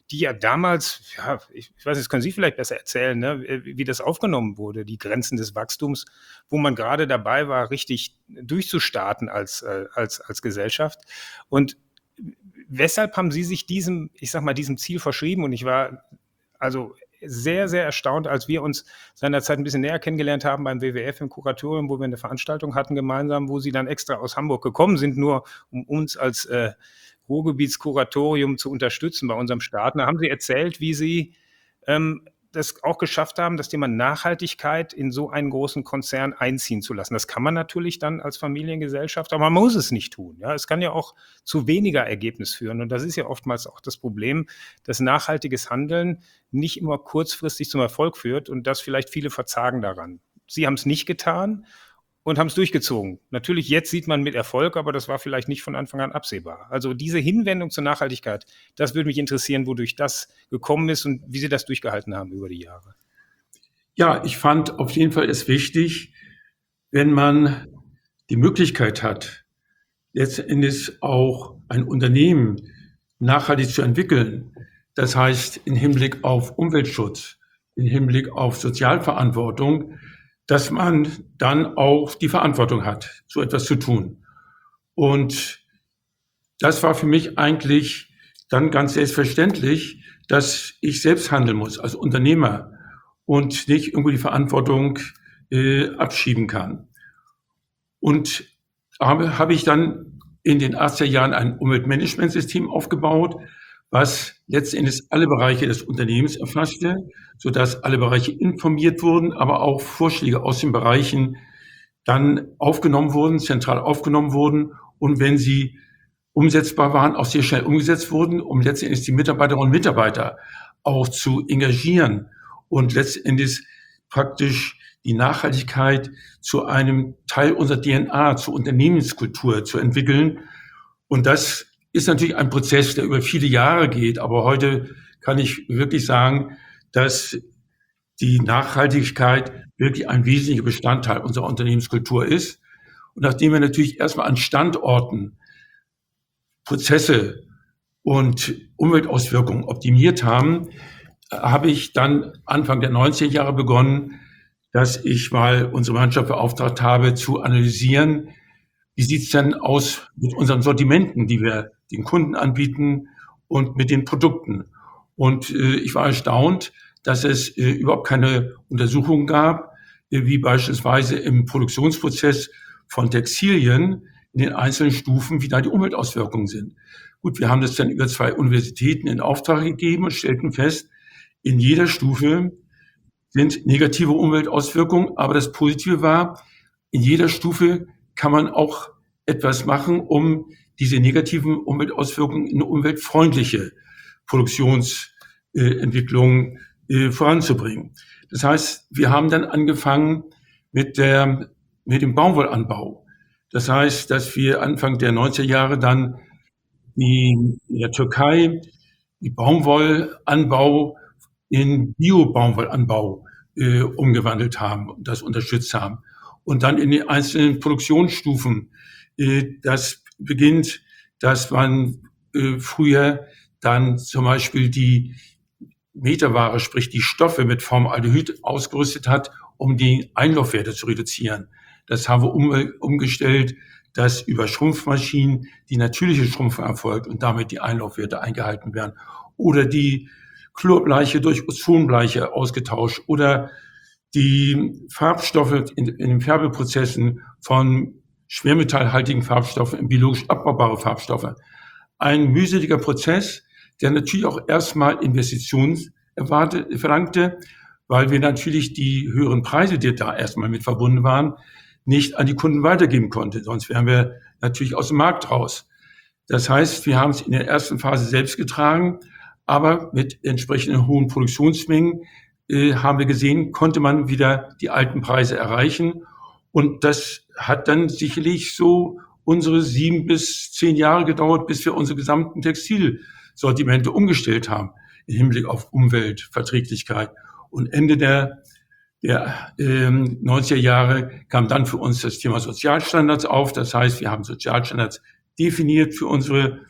die ja damals, ja, ich, ich weiß nicht, das können Sie vielleicht besser erzählen, ne, wie das aufgenommen wurde, die Grenzen des Wachstums, wo man gerade dabei war, richtig durchzustarten als, äh, als, als Gesellschaft. Und weshalb haben Sie sich diesem, ich sag mal, diesem Ziel verschrieben? Und ich war also sehr, sehr erstaunt, als wir uns seinerzeit ein bisschen näher kennengelernt haben beim W W F im Kuratorium, wo wir eine Veranstaltung hatten gemeinsam, wo Sie dann extra aus Hamburg gekommen sind, nur um uns als äh, Ruhrgebietskuratorium zu unterstützen bei unserem Start. Da haben Sie erzählt, wie Sie ähm, das auch geschafft haben, das Thema Nachhaltigkeit in so einen großen Konzern einziehen zu lassen. Das kann man natürlich dann als Familiengesellschaft, aber man muss es nicht tun. Ja, es kann ja auch zu weniger Ergebnis führen. Und das ist ja oftmals auch das Problem, dass nachhaltiges Handeln nicht immer kurzfristig zum Erfolg führt und dass vielleicht viele verzagen daran. Sie haben es nicht getan und haben es durchgezogen. Natürlich, jetzt sieht man mit Erfolg, aber das war vielleicht nicht von Anfang an absehbar. Also diese Hinwendung zur Nachhaltigkeit, das würde mich interessieren, wodurch das gekommen ist und wie Sie das durchgehalten haben über die Jahre. Ja, ich fand auf jeden Fall es wichtig, wenn man die Möglichkeit hat, letztendlich auch ein Unternehmen nachhaltig zu entwickeln. Das heißt, im Hinblick auf Umweltschutz, im Hinblick auf Sozialverantwortung, dass man dann auch die Verantwortung hat, so etwas zu tun. Und das war für mich eigentlich dann ganz selbstverständlich, dass ich selbst handeln muss als Unternehmer und nicht irgendwo die Verantwortung äh, abschieben kann. Und habe, habe ich dann in den achtziger Jahren ein Umweltmanagementsystem aufgebaut, was letztendlich alle Bereiche des Unternehmens erfasste, sodass alle Bereiche informiert wurden, aber auch Vorschläge aus den Bereichen dann aufgenommen wurden, zentral aufgenommen wurden und wenn sie umsetzbar waren, auch sehr schnell umgesetzt wurden, um letztendlich die Mitarbeiterinnen und Mitarbeiter auch zu engagieren und letztendlich praktisch die Nachhaltigkeit zu einem Teil unserer D N A, zur Unternehmenskultur zu entwickeln. Und das ist natürlich ein Prozess, der über viele Jahre geht. Aber heute kann ich wirklich sagen, dass die Nachhaltigkeit wirklich ein wesentlicher Bestandteil unserer Unternehmenskultur ist. Und nachdem wir natürlich erstmal an Standorten Prozesse und Umweltauswirkungen optimiert haben, habe ich dann Anfang der neunziger Jahre begonnen, dass ich mal unsere Mannschaft beauftragt habe, zu analysieren, wie sieht es denn aus mit unseren Sortimenten, die wir den Kunden anbieten und mit den Produkten. Und äh, ich war erstaunt, dass es äh, überhaupt keine Untersuchungen gab, äh, wie beispielsweise im Produktionsprozess von Textilien in den einzelnen Stufen, wie da die Umweltauswirkungen sind. Gut, wir haben das dann über zwei Universitäten in Auftrag gegeben und stellten fest, in jeder Stufe sind negative Umweltauswirkungen, aber das Positive war, in jeder Stufe kann man auch etwas machen, um diese negativen Umweltauswirkungen in eine umweltfreundliche Produktionsentwicklung äh, äh, voranzubringen. Das heißt, wir haben dann angefangen mit der, mit dem Baumwollanbau. Das heißt, dass wir Anfang der neunziger Jahre dann die, in der Türkei die Baumwollanbau in Bio-Baumwollanbau äh, umgewandelt haben und das unterstützt haben. Und dann in den einzelnen Produktionsstufen, äh, das beginnt, dass man äh, früher dann zum Beispiel die Meterware, sprich die Stoffe mit Formaldehyd ausgerüstet hat, um die Einlaufwerte zu reduzieren. Das haben wir um, umgestellt, dass über Schrumpfmaschinen die natürliche Schrumpfung erfolgt und damit die Einlaufwerte eingehalten werden. Oder die Chlorbleiche durch Ozonbleiche ausgetauscht oder die Farbstoffe in, in den Färbeprozessen von schwermetallhaltigen Farbstoffen in biologisch abbaubare Farbstoffe. Ein mühseliger Prozess, der natürlich auch erstmal Investitionen erwartet, verlangte, weil wir natürlich die höheren Preise, die da erstmal mit verbunden waren, nicht an die Kunden weitergeben konnten. Sonst wären wir natürlich aus dem Markt raus. Das heißt, wir haben es in der ersten Phase selbst getragen, aber mit entsprechenden hohen Produktionsmengen äh, haben wir gesehen, konnte man wieder die alten Preise erreichen. Und das hat dann sicherlich so unsere sieben bis zehn Jahre gedauert, bis wir unsere gesamten Textilsortimente umgestellt haben im Hinblick auf Umweltverträglichkeit. Und Ende der, der ähm, neunziger Jahre kam dann für uns das Thema Sozialstandards auf. Das heißt, wir haben Sozialstandards definiert für unsere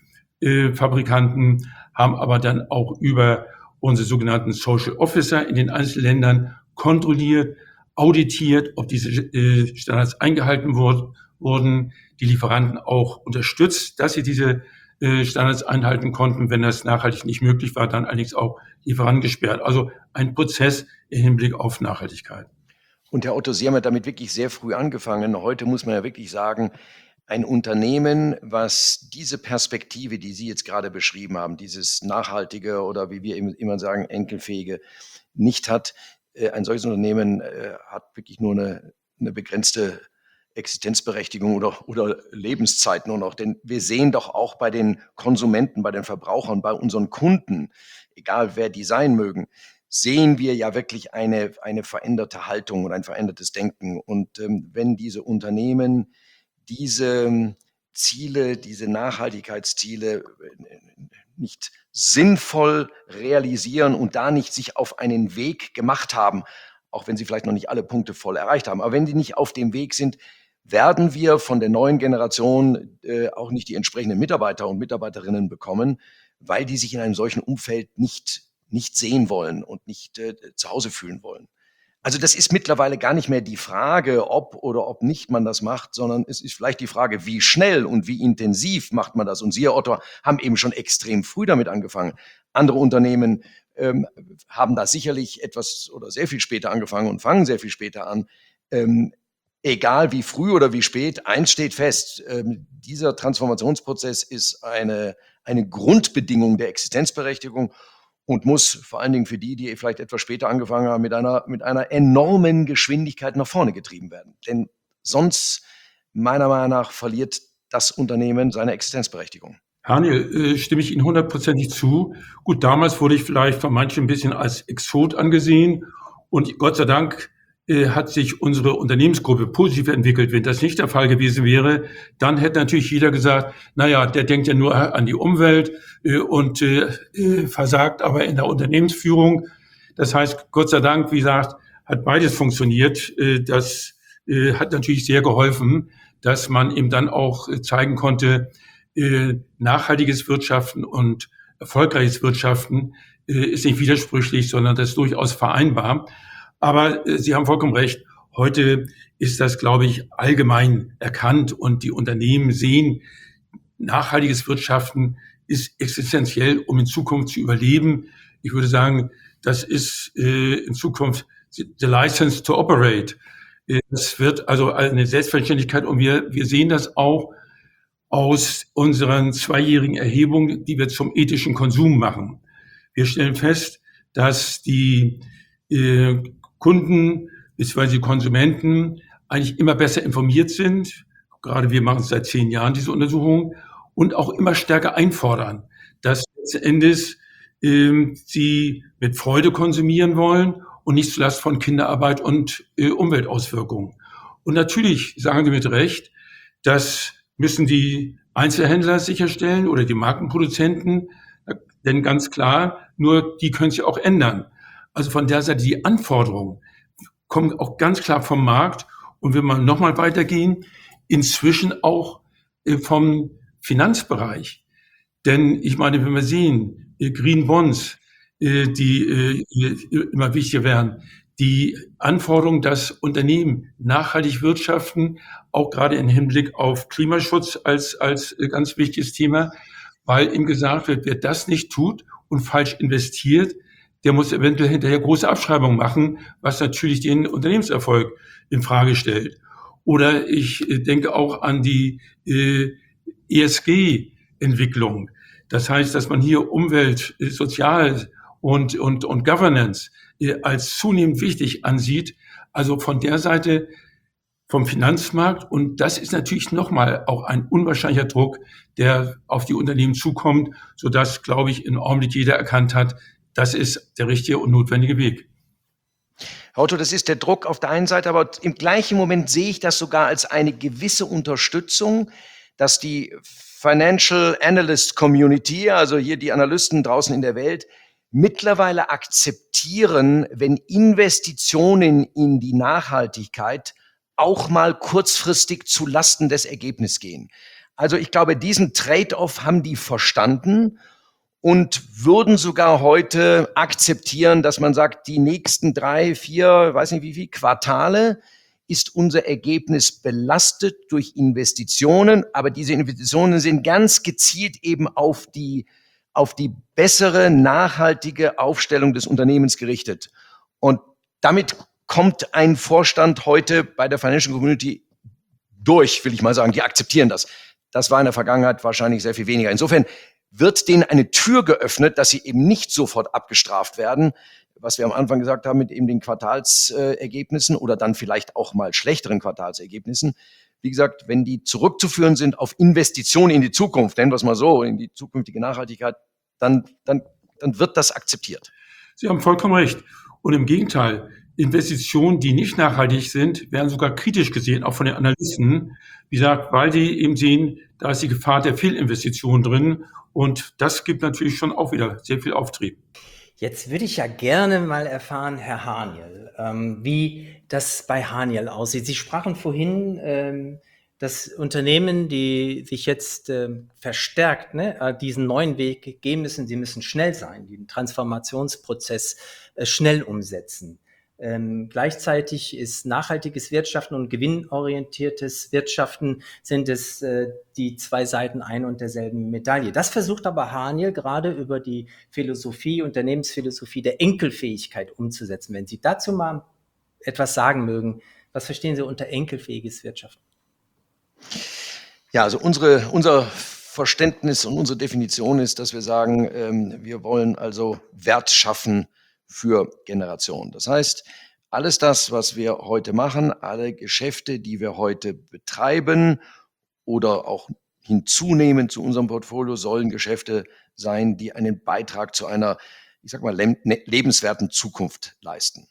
Fabrikanten, haben aber dann auch über unsere sogenannten Social Officer in den einzelnen Ländern kontrolliert, auditiert, ob diese Standards eingehalten wurden, die Lieferanten auch unterstützt, dass sie diese Standards einhalten konnten. Wenn das nachhaltig nicht möglich war, dann allerdings auch Lieferanten gesperrt. Also ein Prozess im Hinblick auf Nachhaltigkeit. Und Herr Otto, Sie haben ja damit wirklich sehr früh angefangen. Heute muss man ja wirklich sagen, ein Unternehmen, was diese Perspektive, die Sie jetzt gerade beschrieben haben, dieses nachhaltige oder wie wir immer sagen, enkelfähige, nicht hat, ein solches Unternehmen hat wirklich nur eine, eine begrenzte Existenzberechtigung oder, oder Lebenszeit nur noch. Denn wir sehen doch auch bei den Konsumenten, bei den Verbrauchern, bei unseren Kunden, egal wer die sein mögen, sehen wir ja wirklich eine, eine veränderte Haltung und ein verändertes Denken. Und ähm, wenn diese Unternehmen diese Ziele, diese Nachhaltigkeitsziele nicht sinnvoll realisieren und da nicht sich auf einen Weg gemacht haben, auch wenn sie vielleicht noch nicht alle Punkte voll erreicht haben, aber wenn die nicht auf dem Weg sind, werden wir von der neuen Generation äh, auch nicht die entsprechenden Mitarbeiter und Mitarbeiterinnen bekommen, weil die sich in einem solchen Umfeld nicht, nicht sehen wollen und nicht äh, zu Hause fühlen wollen. Also das ist mittlerweile gar nicht mehr die Frage, ob oder ob nicht man das macht, sondern es ist vielleicht die Frage, wie schnell und wie intensiv macht man das. Und Sie, Herr Otto, haben eben schon extrem früh damit angefangen. Andere Unternehmen ähm, haben da sicherlich etwas oder sehr viel später angefangen und fangen sehr viel später an. Ähm, egal wie früh oder wie spät, eins steht fest, ähm, dieser Transformationsprozess ist eine, eine Grundbedingung der Existenzberechtigung und muss vor allen Dingen für die, die vielleicht etwas später angefangen haben, mit einer, mit einer enormen Geschwindigkeit nach vorne getrieben werden. Denn sonst, meiner Meinung nach, verliert das Unternehmen seine Existenzberechtigung. Daniel, äh, stimme ich Ihnen hundertprozentig zu. Gut, damals wurde ich vielleicht von manchen ein bisschen als Exot angesehen und Gott sei Dank äh, hat sich unsere Unternehmensgruppe positiv entwickelt. Wenn das nicht der Fall gewesen wäre, dann hätte natürlich jeder gesagt, naja, der denkt ja nur an die Umwelt äh, und äh, äh, versagt aber in der Unternehmensführung. Das heißt, Gott sei Dank, wie gesagt, hat beides funktioniert. Äh, das äh, hat natürlich sehr geholfen, dass man eben dann auch äh, zeigen konnte, äh, nachhaltiges Wirtschaften und erfolgreiches Wirtschaften äh, ist nicht widersprüchlich, sondern das ist durchaus vereinbar. Aber äh, Sie haben vollkommen recht. Heute ist das, glaube ich, allgemein erkannt und die Unternehmen sehen, nachhaltiges Wirtschaften ist existenziell, um in Zukunft zu überleben. Ich würde sagen, das ist äh, in Zukunft the license to operate. Äh, das wird also eine Selbstverständlichkeit und wir, wir sehen das auch aus unseren zweijährigen Erhebungen, die wir zum ethischen Konsum machen. Wir stellen fest, dass die äh, Kunden bzw. Konsumenten eigentlich immer besser informiert sind. Gerade wir machen es seit zehn Jahren, diese Untersuchung, und auch immer stärker einfordern, dass letzten Endes äh, sie mit Freude konsumieren wollen und nicht zulasten von Kinderarbeit und äh, Umweltauswirkungen. Und natürlich sagen Sie mit Recht, das müssen die Einzelhändler sicherstellen oder die Markenproduzenten, denn ganz klar, nur die können sich auch ändern. Also von der Seite, die Anforderungen kommen auch ganz klar vom Markt und wenn wir nochmal weitergehen, inzwischen auch äh, vom Finanzbereich. Denn ich meine, wenn wir sehen, äh, Green Bonds, äh, die äh, immer wichtiger werden, die Anforderung, dass Unternehmen nachhaltig wirtschaften, auch gerade im Hinblick auf Klimaschutz als, als ganz wichtiges Thema, weil ihm gesagt wird, wer das nicht tut und falsch investiert, der muss eventuell hinterher große Abschreibungen machen, was natürlich den Unternehmenserfolg in Frage stellt. Oder ich denke auch an die äh, E S G-Entwicklung. Das heißt, dass man hier Umwelt, Sozial und, und, und Governance äh, als zunehmend wichtig ansieht. Also von der Seite vom Finanzmarkt. Und das ist natürlich nochmal auch ein unwahrscheinlicher Druck, der auf die Unternehmen zukommt, sodass, glaube ich, im Augenblick jeder erkannt hat, das ist der richtige und notwendige Weg. Herr Otto, das ist der Druck auf der einen Seite, aber im gleichen Moment sehe ich das sogar als eine gewisse Unterstützung, dass die Financial Analyst Community, also hier die Analysten draußen in der Welt, mittlerweile akzeptieren, wenn Investitionen in die Nachhaltigkeit auch mal kurzfristig zu Lasten des Ergebnisses gehen. Also ich glaube, diesen Trade-off haben die verstanden und würden sogar heute akzeptieren, dass man sagt, die nächsten drei, vier, weiß nicht wie viel Quartale ist unser Ergebnis belastet durch Investitionen, aber diese Investitionen sind ganz gezielt eben auf die, auf die bessere, nachhaltige Aufstellung des Unternehmens gerichtet. Und damit kommt ein Vorstand heute bei der Financial Community durch, will ich mal sagen. Die akzeptieren das. Das war in der Vergangenheit wahrscheinlich sehr viel weniger. Insofern wird denen eine Tür geöffnet, dass sie eben nicht sofort abgestraft werden, was wir am Anfang gesagt haben mit eben den Quartalsergebnissen oder dann vielleicht auch mal schlechteren Quartalsergebnissen. Wie gesagt, wenn die zurückzuführen sind auf Investitionen in die Zukunft, nennen wir es mal so, in die zukünftige Nachhaltigkeit, dann, dann, dann wird das akzeptiert. Sie haben vollkommen recht. Und im Gegenteil, Investitionen, die nicht nachhaltig sind, werden sogar kritisch gesehen, auch von den Analysten. Wie gesagt, weil sie eben sehen, da ist die Gefahr der Fehlinvestitionen drin. Und das gibt natürlich schon auch wieder sehr viel Auftrieb. Jetzt würde ich ja gerne mal erfahren, Herr Haniel, ähm, wie das bei Haniel aussieht. Sie sprachen vorhin, ähm, dass Unternehmen, die sich jetzt ähm, verstärkt ne, äh, diesen neuen Weg gehen müssen, sie müssen schnell sein, den Transformationsprozess äh, schnell umsetzen. Ähm, gleichzeitig ist nachhaltiges Wirtschaften und gewinnorientiertes Wirtschaften sind es äh, die zwei Seiten ein und derselben Medaille. Das versucht aber Haniel gerade über die Philosophie, Unternehmensphilosophie der Enkelfähigkeit umzusetzen. Wenn Sie dazu mal etwas sagen mögen, was verstehen Sie unter enkelfähiges Wirtschaften? Ja, also unsere, unser Verständnis und unsere Definition ist, dass wir sagen, ähm, wir wollen also Wert schaffen für Generationen. Das heißt, alles das, was wir heute machen, alle Geschäfte, die wir heute betreiben oder auch hinzunehmen zu unserem Portfolio, sollen Geschäfte sein, die einen Beitrag zu einer, ich sag mal, lebenswerten Zukunft leisten.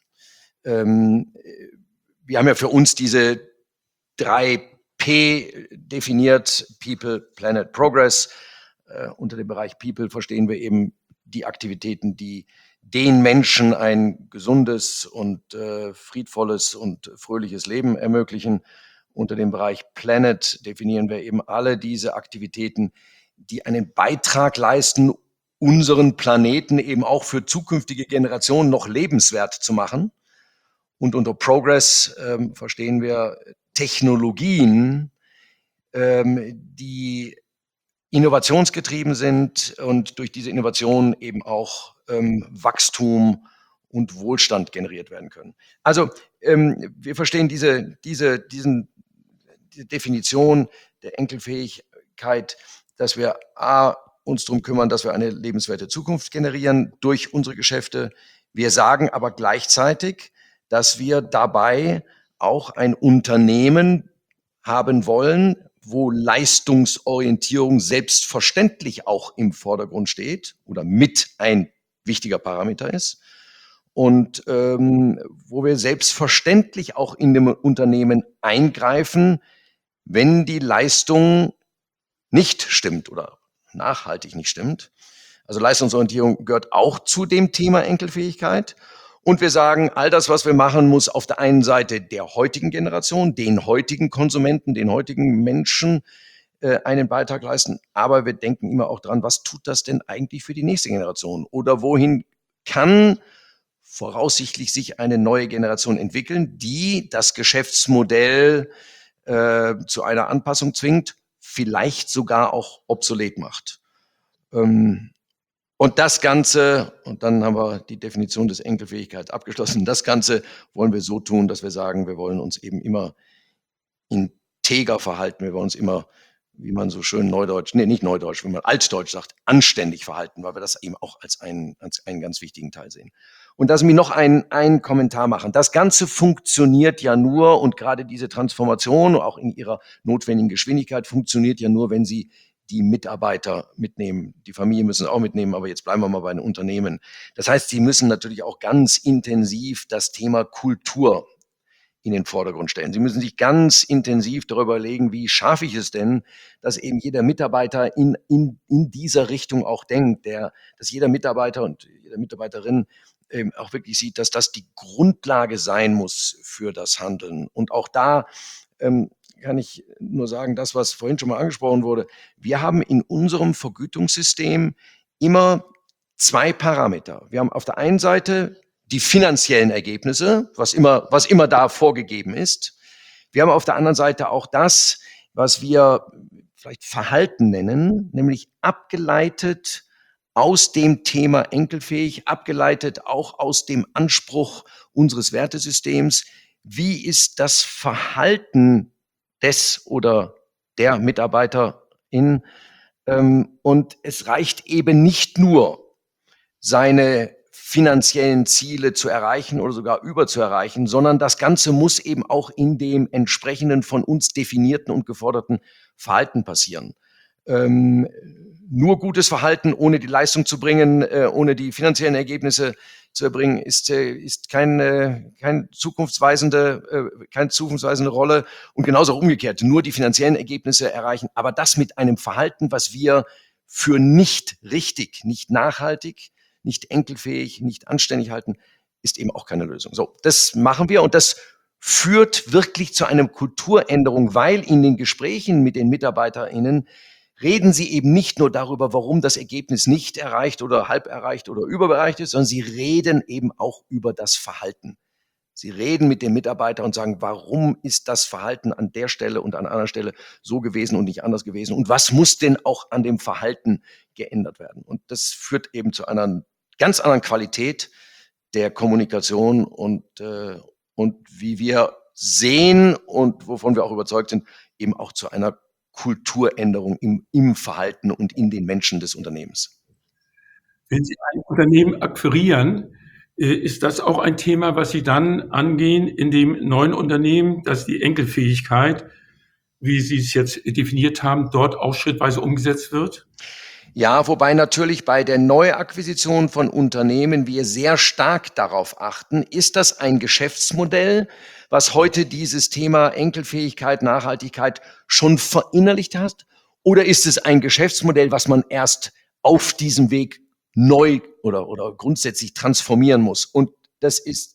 Ähm, wir haben ja für uns diese drei P definiert, People, Planet, Progress. Äh, unter dem Bereich People verstehen wir eben die Aktivitäten, die den Menschen ein gesundes und äh, friedvolles und fröhliches Leben ermöglichen. Unter dem Bereich Planet definieren wir eben alle diese Aktivitäten, die einen Beitrag leisten, unseren Planeten eben auch für zukünftige Generationen noch lebenswert zu machen. Und unter Progress ähm, verstehen wir Technologien, ähm, die innovationsgetrieben sind und durch diese Innovation eben auch ähm, Wachstum und Wohlstand generiert werden können. Also ähm, wir verstehen diese, diese, diesen, diese Definition der Enkelfähigkeit, dass wir A, uns darum kümmern, dass wir eine lebenswerte Zukunft generieren durch unsere Geschäfte. Wir sagen aber gleichzeitig, dass wir dabei auch ein Unternehmen haben wollen, wo Leistungsorientierung selbstverständlich auch im Vordergrund steht oder mit ein wichtiger Parameter ist und ähm, wo wir selbstverständlich auch in dem Unternehmen eingreifen, wenn die Leistung nicht stimmt oder nachhaltig nicht stimmt. Also Leistungsorientierung gehört auch zu dem Thema Enkelfähigkeit. Und wir sagen, all das, was wir machen, muss auf der einen Seite der heutigen Generation, den heutigen Konsumenten, den heutigen Menschen äh, einen Beitrag leisten. Aber wir denken immer auch dran, was tut das denn eigentlich für die nächste Generation? Oder wohin kann voraussichtlich sich eine neue Generation entwickeln, die das Geschäftsmodell äh, zu einer Anpassung zwingt, vielleicht sogar auch obsolet macht. Ähm, Und das Ganze, und dann haben wir die Definition des Enkelfähigkeit abgeschlossen, das Ganze wollen wir so tun, dass wir sagen, wir wollen uns eben immer integer verhalten, wir wollen uns immer, wie man so schön neudeutsch, nee, nicht neudeutsch, wie man altdeutsch sagt, anständig verhalten, weil wir das eben auch als einen, als einen ganz wichtigen Teil sehen. Und lassen wir noch einen, einen Kommentar machen. Das Ganze funktioniert ja nur, und gerade diese Transformation, auch in ihrer notwendigen Geschwindigkeit, funktioniert ja nur, wenn sie die Mitarbeiter mitnehmen. Die Familie müssen auch mitnehmen, aber jetzt bleiben wir mal bei den Unternehmen. Das heißt, sie müssen natürlich auch ganz intensiv das Thema Kultur in den Vordergrund stellen. Sie müssen sich ganz intensiv darüber überlegen, wie schaffe ich es denn, dass eben jeder Mitarbeiter in, in, in dieser Richtung auch denkt, der, dass jeder Mitarbeiter und jede Mitarbeiterin ähm, auch wirklich sieht, dass das die Grundlage sein muss für das Handeln. Und auch da ähm, kann ich nur sagen, das, was vorhin schon mal angesprochen wurde. Wir haben in unserem Vergütungssystem immer zwei Parameter. Wir haben auf der einen Seite die finanziellen Ergebnisse, was immer, was immer da vorgegeben ist. Wir haben auf der anderen Seite auch das, was wir vielleicht Verhalten nennen, nämlich abgeleitet aus dem Thema enkelfähig, abgeleitet auch aus dem Anspruch unseres Wertesystems. Wie ist das Verhalten des oder der Mitarbeiterin? Und es reicht eben nicht nur, seine finanziellen Ziele zu erreichen oder sogar überzuerreichen, sondern das Ganze muss eben auch in dem entsprechenden von uns definierten und geforderten Verhalten passieren. Ähm, nur gutes Verhalten, ohne die Leistung zu bringen, äh, ohne die finanziellen Ergebnisse zu erbringen, ist, äh, ist kein, äh, kein zukunftsweisende, äh, keine zukunftsweisende Rolle. Und genauso auch umgekehrt, nur die finanziellen Ergebnisse erreichen, aber das mit einem Verhalten, was wir für nicht richtig, nicht nachhaltig, nicht enkelfähig, nicht anständig halten, ist eben auch keine Lösung. So, das machen wir und das führt wirklich zu einer Kulturänderung, weil in den Gesprächen mit den MitarbeiterInnen reden sie eben nicht nur darüber, warum das Ergebnis nicht erreicht oder halb erreicht oder übererreicht ist, sondern sie reden eben auch über das Verhalten. Sie reden mit dem Mitarbeiter und sagen, warum ist das Verhalten an der Stelle und an einer Stelle so gewesen und nicht anders gewesen? Und was muss denn auch an dem Verhalten geändert werden? Und das führt eben zu einer ganz anderen Qualität der Kommunikation und, äh, und wie wir sehen und wovon wir auch überzeugt sind, eben auch zu einer Kulturänderung im, im Verhalten und in den Menschen des Unternehmens. Wenn Sie ein Unternehmen akquirieren, ist das auch ein Thema, was Sie dann angehen in dem neuen Unternehmen, dass die Enkelfähigkeit, wie Sie es jetzt definiert haben, dort auch schrittweise umgesetzt wird? Ja, wobei natürlich bei der Neuakquisition von Unternehmen wir sehr stark darauf achten, ist das ein Geschäftsmodell, was heute dieses Thema Enkelfähigkeit, Nachhaltigkeit schon verinnerlicht hat? Oder ist es ein Geschäftsmodell, was man erst auf diesem Weg neu oder, oder grundsätzlich transformieren muss? Und das ist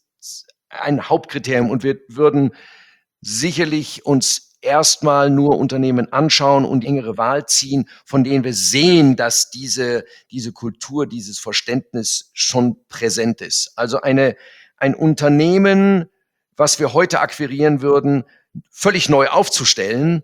ein Hauptkriterium und wir würden sicherlich uns erstmal nur Unternehmen anschauen und engere Wahl ziehen, von denen wir sehen, dass diese, diese Kultur, dieses Verständnis schon präsent ist. Also eine, ein Unternehmen, was wir heute akquirieren würden, völlig neu aufzustellen,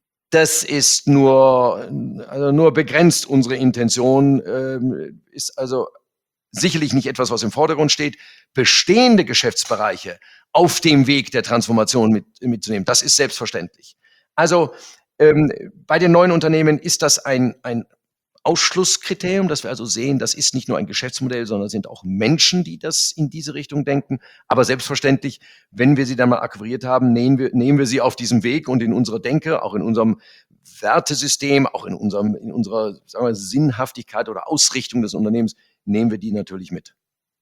das ist nur, also nur begrenzt unsere Intention, ähm, ist also sicherlich nicht etwas, was im Vordergrund steht. Bestehende Geschäftsbereiche auf dem Weg der Transformation mit, mitzunehmen, das ist selbstverständlich. Also ähm, bei den neuen Unternehmen ist das ein, ein Ausschlusskriterium, dass wir also sehen, das ist nicht nur ein Geschäftsmodell, sondern sind auch Menschen, die das in diese Richtung denken. Aber selbstverständlich, wenn wir sie dann mal akquiriert haben, nehmen wir, nehmen wir sie auf diesem Weg und in unserer Denke, auch in unserem Wertesystem, auch in, unserem, in unserer sagen wir, Sinnhaftigkeit oder Ausrichtung des Unternehmens, nehmen wir die natürlich mit.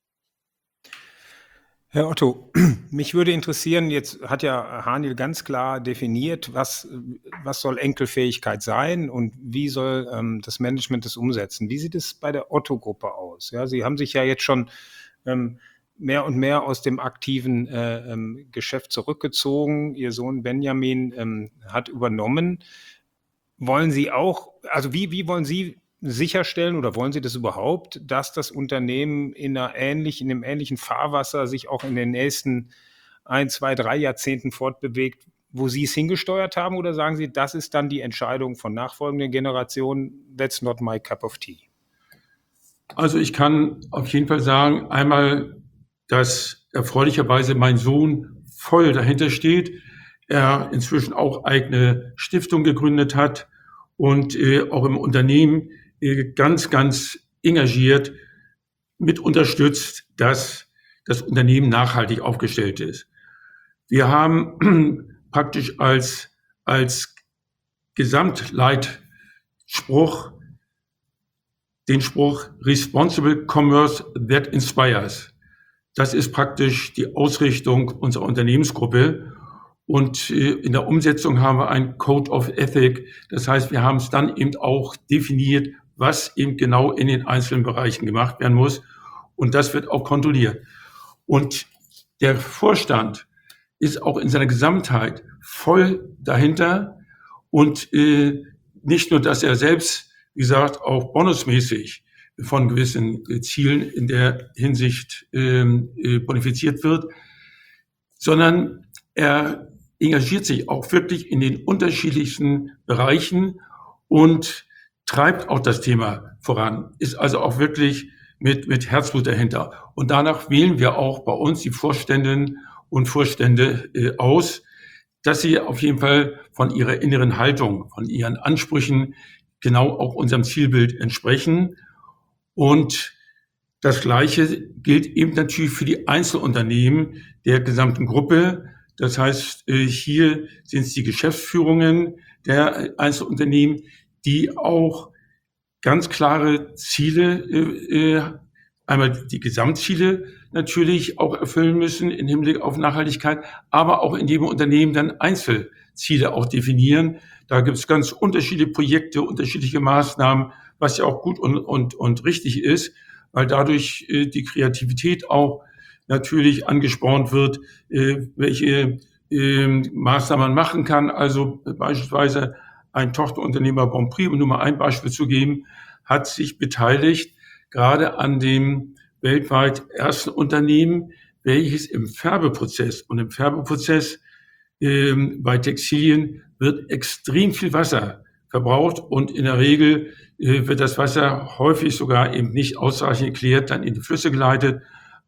Herr Otto, mich würde interessieren, jetzt hat ja Haniel ganz klar definiert, was, was soll Enkelfähigkeit sein und wie soll ähm, das Management das umsetzen. Wie sieht es bei der Otto-Gruppe aus? Ja, Sie haben sich ja jetzt schon ähm, mehr und mehr aus dem aktiven äh, ähm, Geschäft zurückgezogen. Ihr Sohn Benjamin ähm, hat übernommen. Wollen Sie auch, also wie, wie wollen Sie sicherstellen oder wollen Sie das überhaupt, dass das Unternehmen in einer ähnlichen, in einem ähnlichen Fahrwasser sich auch in den nächsten ein, zwei, drei Jahrzehnten fortbewegt, wo Sie es hingesteuert haben? Oder sagen Sie, das ist dann die Entscheidung von nachfolgenden Generationen, that's not my cup of tea? Also ich kann auf jeden Fall sagen, einmal, dass erfreulicherweise mein Sohn voll dahinter steht. Er inzwischen auch eigene Stiftung gegründet hat und äh, auch im Unternehmen ganz, ganz engagiert mit unterstützt, dass das Unternehmen nachhaltig aufgestellt ist. Wir haben praktisch als, als Gesamtleitspruch den Spruch Responsible Commerce that inspires. Das ist praktisch die Ausrichtung unserer Unternehmensgruppe. Und in der Umsetzung haben wir ein Code of Ethic. Das heißt, wir haben es dann eben auch definiert, was eben genau in den einzelnen Bereichen gemacht werden muss. Und das wird auch kontrolliert. Und der Vorstand ist auch in seiner Gesamtheit voll dahinter und äh, nicht nur, dass er selbst, wie gesagt, auch bonusmäßig von gewissen äh, Zielen in der Hinsicht ähm, äh, bonifiziert wird, sondern er engagiert sich auch wirklich in den unterschiedlichsten Bereichen und treibt auch das Thema voran, ist also auch wirklich mit, mit Herzblut dahinter. Und danach wählen wir auch bei uns die Vorständinnen und Vorstände äh, aus, dass sie auf jeden Fall von ihrer inneren Haltung, von ihren Ansprüchen genau auch unserem Zielbild entsprechen. Und das Gleiche gilt eben natürlich für die Einzelunternehmen der gesamten Gruppe. Das heißt, hier sind es die Geschäftsführungen der Einzelunternehmen, die auch ganz klare Ziele, einmal die Gesamtziele natürlich auch erfüllen müssen im Hinblick auf Nachhaltigkeit, aber auch in jedem Unternehmen dann Einzelziele auch definieren. Da gibt es ganz unterschiedliche Projekte, unterschiedliche Maßnahmen, was ja auch gut und, und, und richtig ist, weil dadurch äh, die Kreativität auch natürlich angespornt wird, äh, welche äh, Maßnahmen man machen kann. Also äh, beispielsweise ein Tochterunternehmer Bonprix, um nur mal ein Beispiel zu geben, hat sich beteiligt gerade an dem weltweit ersten Unternehmen, welches im Färbeprozess und im Färbeprozess äh, bei Textilien wird extrem viel Wasser verbraucht und in der Regel äh, wird das Wasser häufig sogar eben nicht ausreichend geklärt, dann in die Flüsse geleitet.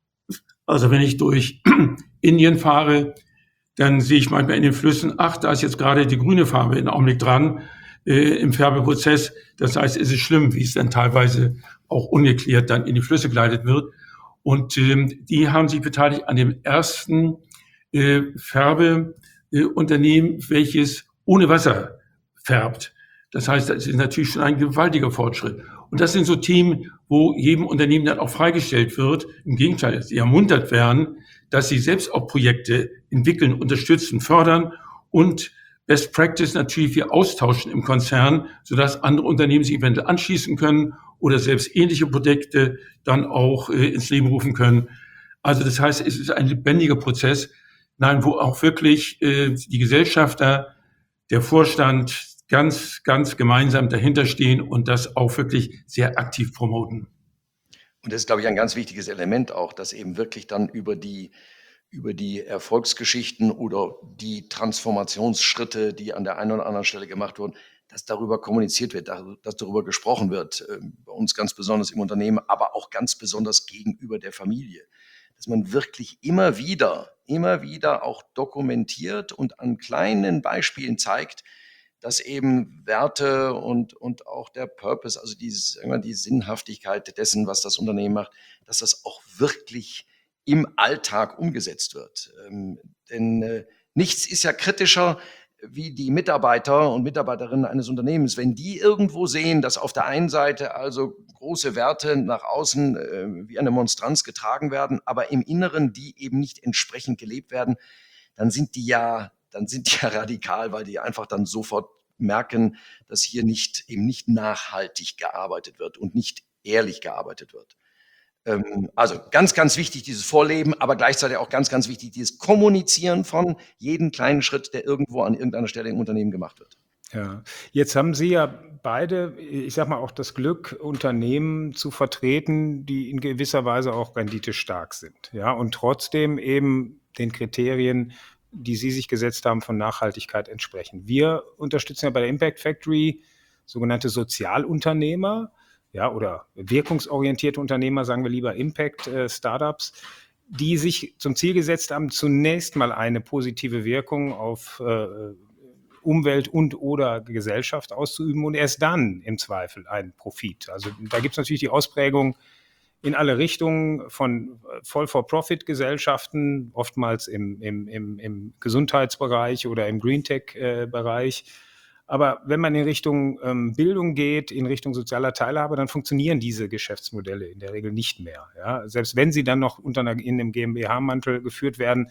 Also wenn ich durch Indien fahre, dann sehe ich manchmal in den Flüssen, ach, da ist jetzt gerade die grüne Farbe in Augenblick dran äh, im Färbeprozess. Das heißt, es ist schlimm, wie es dann teilweise auch ungeklärt dann in die Flüsse geleitet wird. Und ähm, die haben sich beteiligt an dem ersten äh, Färbeunternehmen, äh, welches ohne Wasser färbt. Das heißt, das ist natürlich schon ein gewaltiger Fortschritt. Und das sind so Themen, wo jedem Unternehmen dann auch freigestellt wird. Im Gegenteil, sie ermuntert werden, dass sie selbst auch Projekte entwickeln, unterstützen, fördern und Best Practice natürlich wir austauschen im Konzern, sodass andere Unternehmen sich eventuell anschließen können oder selbst ähnliche Projekte dann auch äh, ins Leben rufen können. Also das heißt, es ist ein lebendiger Prozess, nein, wo auch wirklich äh, die Gesellschafter, der Vorstand ganz, ganz gemeinsam dahinter stehen und das auch wirklich sehr aktiv promoten. Und das ist, glaube ich, ein ganz wichtiges Element auch, dass eben wirklich dann über die, über die Erfolgsgeschichten oder die Transformationsschritte, die an der einen oder anderen Stelle gemacht wurden, dass darüber kommuniziert wird, dass darüber gesprochen wird, bei uns ganz besonders im Unternehmen, aber auch ganz besonders gegenüber der Familie. Dass man wirklich immer wieder, immer wieder auch dokumentiert und an kleinen Beispielen zeigt, dass eben Werte und, und auch der Purpose, also dieses, die Sinnhaftigkeit dessen, was das Unternehmen macht, dass das auch wirklich im Alltag umgesetzt wird. Ähm, denn äh, nichts ist ja kritischer wie die Mitarbeiter und Mitarbeiterinnen eines Unternehmens. Wenn die irgendwo sehen, dass auf der einen Seite also große Werte nach außen äh, wie eine Monstranz getragen werden, aber im Inneren die eben nicht entsprechend gelebt werden, dann sind die ja dann sind die ja radikal, weil die einfach dann sofort merken, dass hier nicht, eben nicht nachhaltig gearbeitet wird und nicht ehrlich gearbeitet wird. Ähm, also ganz, ganz wichtig dieses Vorleben, aber gleichzeitig auch ganz, ganz wichtig dieses Kommunizieren von jedem kleinen Schritt, der irgendwo an irgendeiner Stelle im Unternehmen gemacht wird. Ja, jetzt haben Sie ja beide, ich sag mal, auch das Glück, Unternehmen zu vertreten, die in gewisser Weise auch renditestark sind, ja, und trotzdem eben den Kriterien, die Sie sich gesetzt haben, von Nachhaltigkeit entsprechen. Wir unterstützen ja bei der Impact Factory sogenannte Sozialunternehmer, ja, oder wirkungsorientierte Unternehmer, sagen wir lieber Impact-Startups, die sich zum Ziel gesetzt haben, zunächst mal eine positive Wirkung auf äh, Umwelt und oder Gesellschaft auszuüben und erst dann im Zweifel einen Profit. Also da gibt es natürlich die Ausprägung in alle Richtungen von Voll-for-Profit-Gesellschaften, oftmals im, im, im, im Gesundheitsbereich oder im Green-Tech-Bereich. Aber wenn man in Richtung ähm, Bildung geht, in Richtung sozialer Teilhabe, dann funktionieren diese Geschäftsmodelle in der Regel nicht mehr. Ja? Selbst wenn sie dann noch unter einer, in einem GmbH-Mantel geführt werden,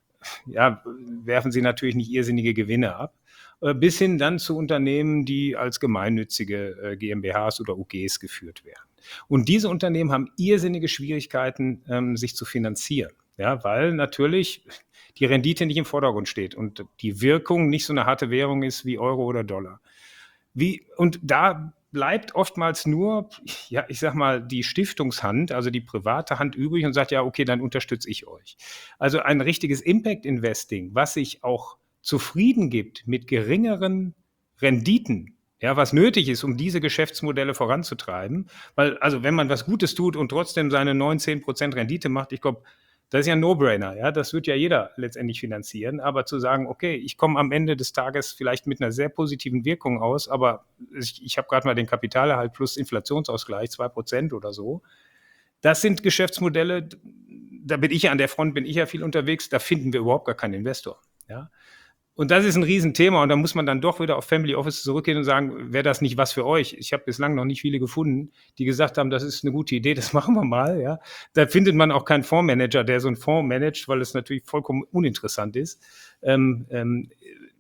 ja, werfen sie natürlich nicht irrsinnige Gewinne ab. Bis hin dann zu Unternehmen, die als gemeinnützige äh, GmbHs oder U Gs geführt werden. Und diese Unternehmen haben irrsinnige Schwierigkeiten, ähm, sich zu finanzieren. Ja, weil natürlich die Rendite nicht im Vordergrund steht und die Wirkung nicht so eine harte Währung ist wie Euro oder Dollar. Wie, und da bleibt oftmals nur, ja, ich sag mal, die Stiftungshand, also die private Hand übrig und sagt, ja, okay, dann unterstütze ich euch. Also ein richtiges Impact-Investing, was sich auch zufrieden gibt mit geringeren Renditen, ja, was nötig ist, um diese Geschäftsmodelle voranzutreiben. Weil, also wenn man was Gutes tut und trotzdem seine neun, zehn Prozent Rendite macht, ich glaube, das ist ja ein No-Brainer, ja, das wird ja jeder letztendlich finanzieren, aber zu sagen, okay, ich komme am Ende des Tages vielleicht mit einer sehr positiven Wirkung aus, aber ich, ich habe gerade mal den Kapitalerhalt plus Inflationsausgleich, zwei Prozent oder so, das sind Geschäftsmodelle, da bin ich ja an der Front, bin ich ja viel unterwegs, da finden wir überhaupt gar keinen Investor, ja. Und das ist ein Riesenthema und da muss man dann doch wieder auf Family Office zurückgehen und sagen, wäre das nicht was für euch? Ich habe bislang noch nicht viele gefunden, die gesagt haben, das ist eine gute Idee, das machen wir mal. Ja. Da findet man auch keinen Fondsmanager, der so einen Fonds managt, weil es natürlich vollkommen uninteressant ist. Ähm, ähm,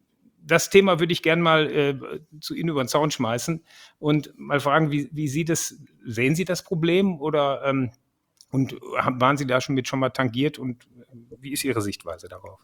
das Thema würde ich gerne mal äh, zu Ihnen über den Zaun schmeißen und mal fragen, wie, wie Sie das, sehen Sie das Problem oder ähm, und waren Sie da schon mit schon mal tangiert und wie ist Ihre Sichtweise darauf?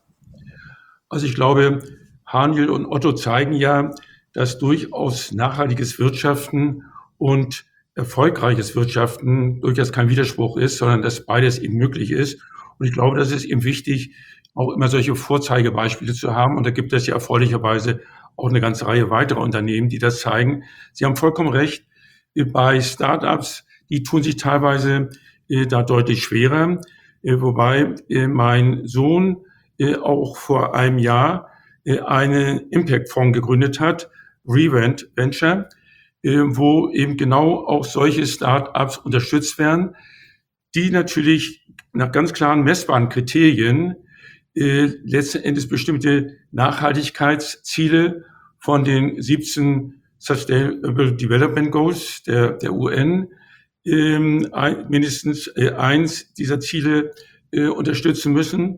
Also ich glaube, Haniel und Otto zeigen ja, dass durchaus nachhaltiges Wirtschaften und erfolgreiches Wirtschaften durchaus kein Widerspruch ist, sondern dass beides eben möglich ist. Und ich glaube, das ist eben wichtig, auch immer solche Vorzeigebeispiele zu haben. Und da gibt es ja erfreulicherweise auch eine ganze Reihe weiterer Unternehmen, die das zeigen. Sie haben vollkommen recht, bei Startups, die tun sich teilweise äh, da deutlich schwerer. Äh, wobei äh, mein Sohn Äh, auch vor einem Jahr äh, einen Impact-Fonds gegründet hat, Revent Venture, äh, wo eben genau auch solche Start-ups unterstützt werden, die natürlich nach ganz klaren messbaren Kriterien äh, letzten Endes bestimmte Nachhaltigkeitsziele von den siebzehn Sustainable Development Goals der, der U N äh, ein, mindestens äh, eins dieser Ziele äh, unterstützen müssen.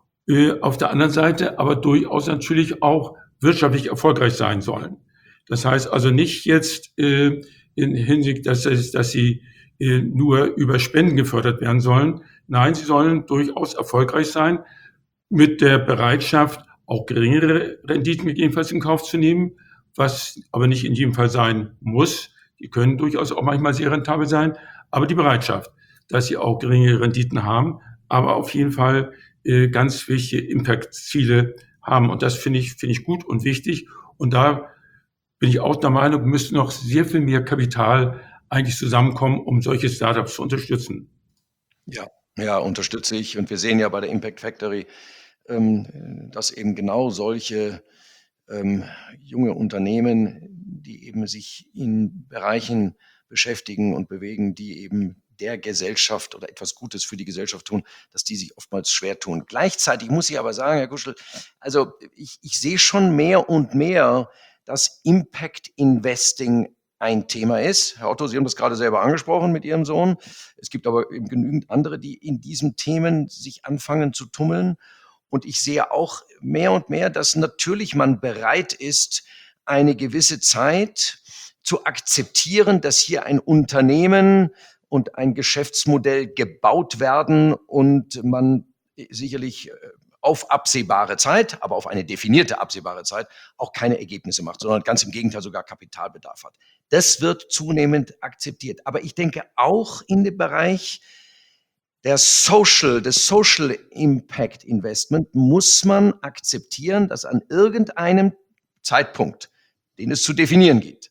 Auf der anderen Seite aber durchaus natürlich auch wirtschaftlich erfolgreich sein sollen. Das heißt also nicht jetzt äh, in Hinsicht, dass, dass sie äh, nur über Spenden gefördert werden sollen. Nein, sie sollen durchaus erfolgreich sein, mit der Bereitschaft, auch geringere Renditen gegebenenfalls in Kauf zu nehmen, was aber nicht in jedem Fall sein muss. Die können durchaus auch manchmal sehr rentabel sein, aber die Bereitschaft, dass sie auch geringere Renditen haben, aber auf jeden Fall ganz wichtige Impact-Ziele haben. Und das finde ich, finde ich gut und wichtig. Und da bin ich auch der Meinung, müsste noch sehr viel mehr Kapital eigentlich zusammenkommen, um solche Startups zu unterstützen. Ja, ja, unterstütze ich. Und wir sehen ja bei der Impact Factory, ähm, dass eben genau solche ähm, junge Unternehmen, die eben sich in Bereichen beschäftigen und bewegen, die eben der Gesellschaft oder etwas Gutes für die Gesellschaft tun, dass die sich oftmals schwer tun. Gleichzeitig muss ich aber sagen, Herr Kuschel, also ich, ich sehe schon mehr und mehr, dass Impact Investing ein Thema ist. Herr Otto, Sie haben das gerade selber angesprochen mit Ihrem Sohn. Es gibt aber eben genügend andere, die in diesen Themen sich anfangen zu tummeln. Und ich sehe auch mehr und mehr, dass natürlich man bereit ist, eine gewisse Zeit zu akzeptieren, dass hier ein Unternehmen und ein Geschäftsmodell gebaut werden und man sicherlich auf absehbare Zeit, aber auf eine definierte absehbare Zeit auch keine Ergebnisse macht, sondern ganz im Gegenteil sogar Kapitalbedarf hat. Das wird zunehmend akzeptiert. Aber ich denke auch in dem Bereich der Social, des Social Impact Investment muss man akzeptieren, dass an irgendeinem Zeitpunkt, den es zu definieren gilt,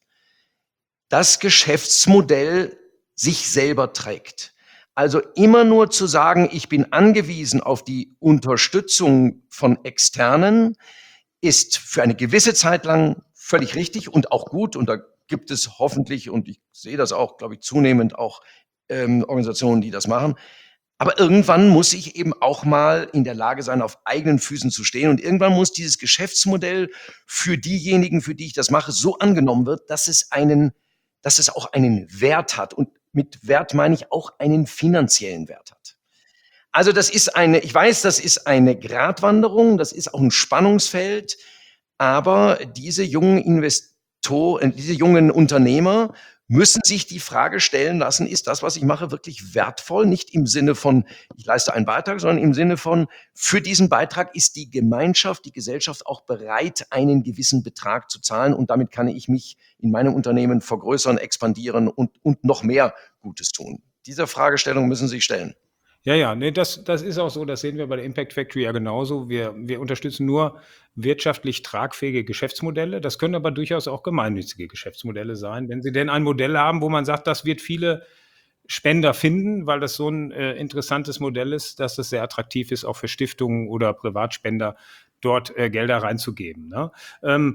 das Geschäftsmodell sich selber trägt. Also immer nur zu sagen, ich bin angewiesen auf die Unterstützung von Externen, ist für eine gewisse Zeit lang völlig richtig und auch gut. Und da gibt es hoffentlich, und ich sehe das auch, glaube ich, zunehmend auch ähm, Organisationen, die das machen. Aber irgendwann muss ich eben auch mal in der Lage sein, auf eigenen Füßen zu stehen. Und irgendwann muss dieses Geschäftsmodell für diejenigen, für die ich das mache, so angenommen wird, dass es einen, dass es auch einen Wert hat. Und mit Wert meine ich auch einen finanziellen Wert hat. Also das ist eine, ich weiß, das ist eine Gratwanderung, das ist auch ein Spannungsfeld, aber diese jungen Investoren, diese jungen Unternehmer müssen sich die Frage stellen lassen, ist das, was ich mache, wirklich wertvoll? Nicht im Sinne von, ich leiste einen Beitrag, sondern im Sinne von, für diesen Beitrag ist die Gemeinschaft, die Gesellschaft auch bereit, einen gewissen Betrag zu zahlen und damit kann ich mich in meinem Unternehmen vergrößern, expandieren und, und noch mehr Gutes tun. Dieser Fragestellung müssen Sie sich stellen. Ja, ja, nee, das, das ist auch so, das sehen wir bei der Impact Factory ja genauso. Wir, wir unterstützen nur wirtschaftlich tragfähige Geschäftsmodelle. Das können aber durchaus auch gemeinnützige Geschäftsmodelle sein. Wenn Sie denn ein Modell haben, wo man sagt, das wird viele Spender finden, weil das so ein äh, interessantes Modell ist, dass es sehr attraktiv ist, auch für Stiftungen oder Privatspender dort äh, Gelder reinzugeben. Ne? Ähm,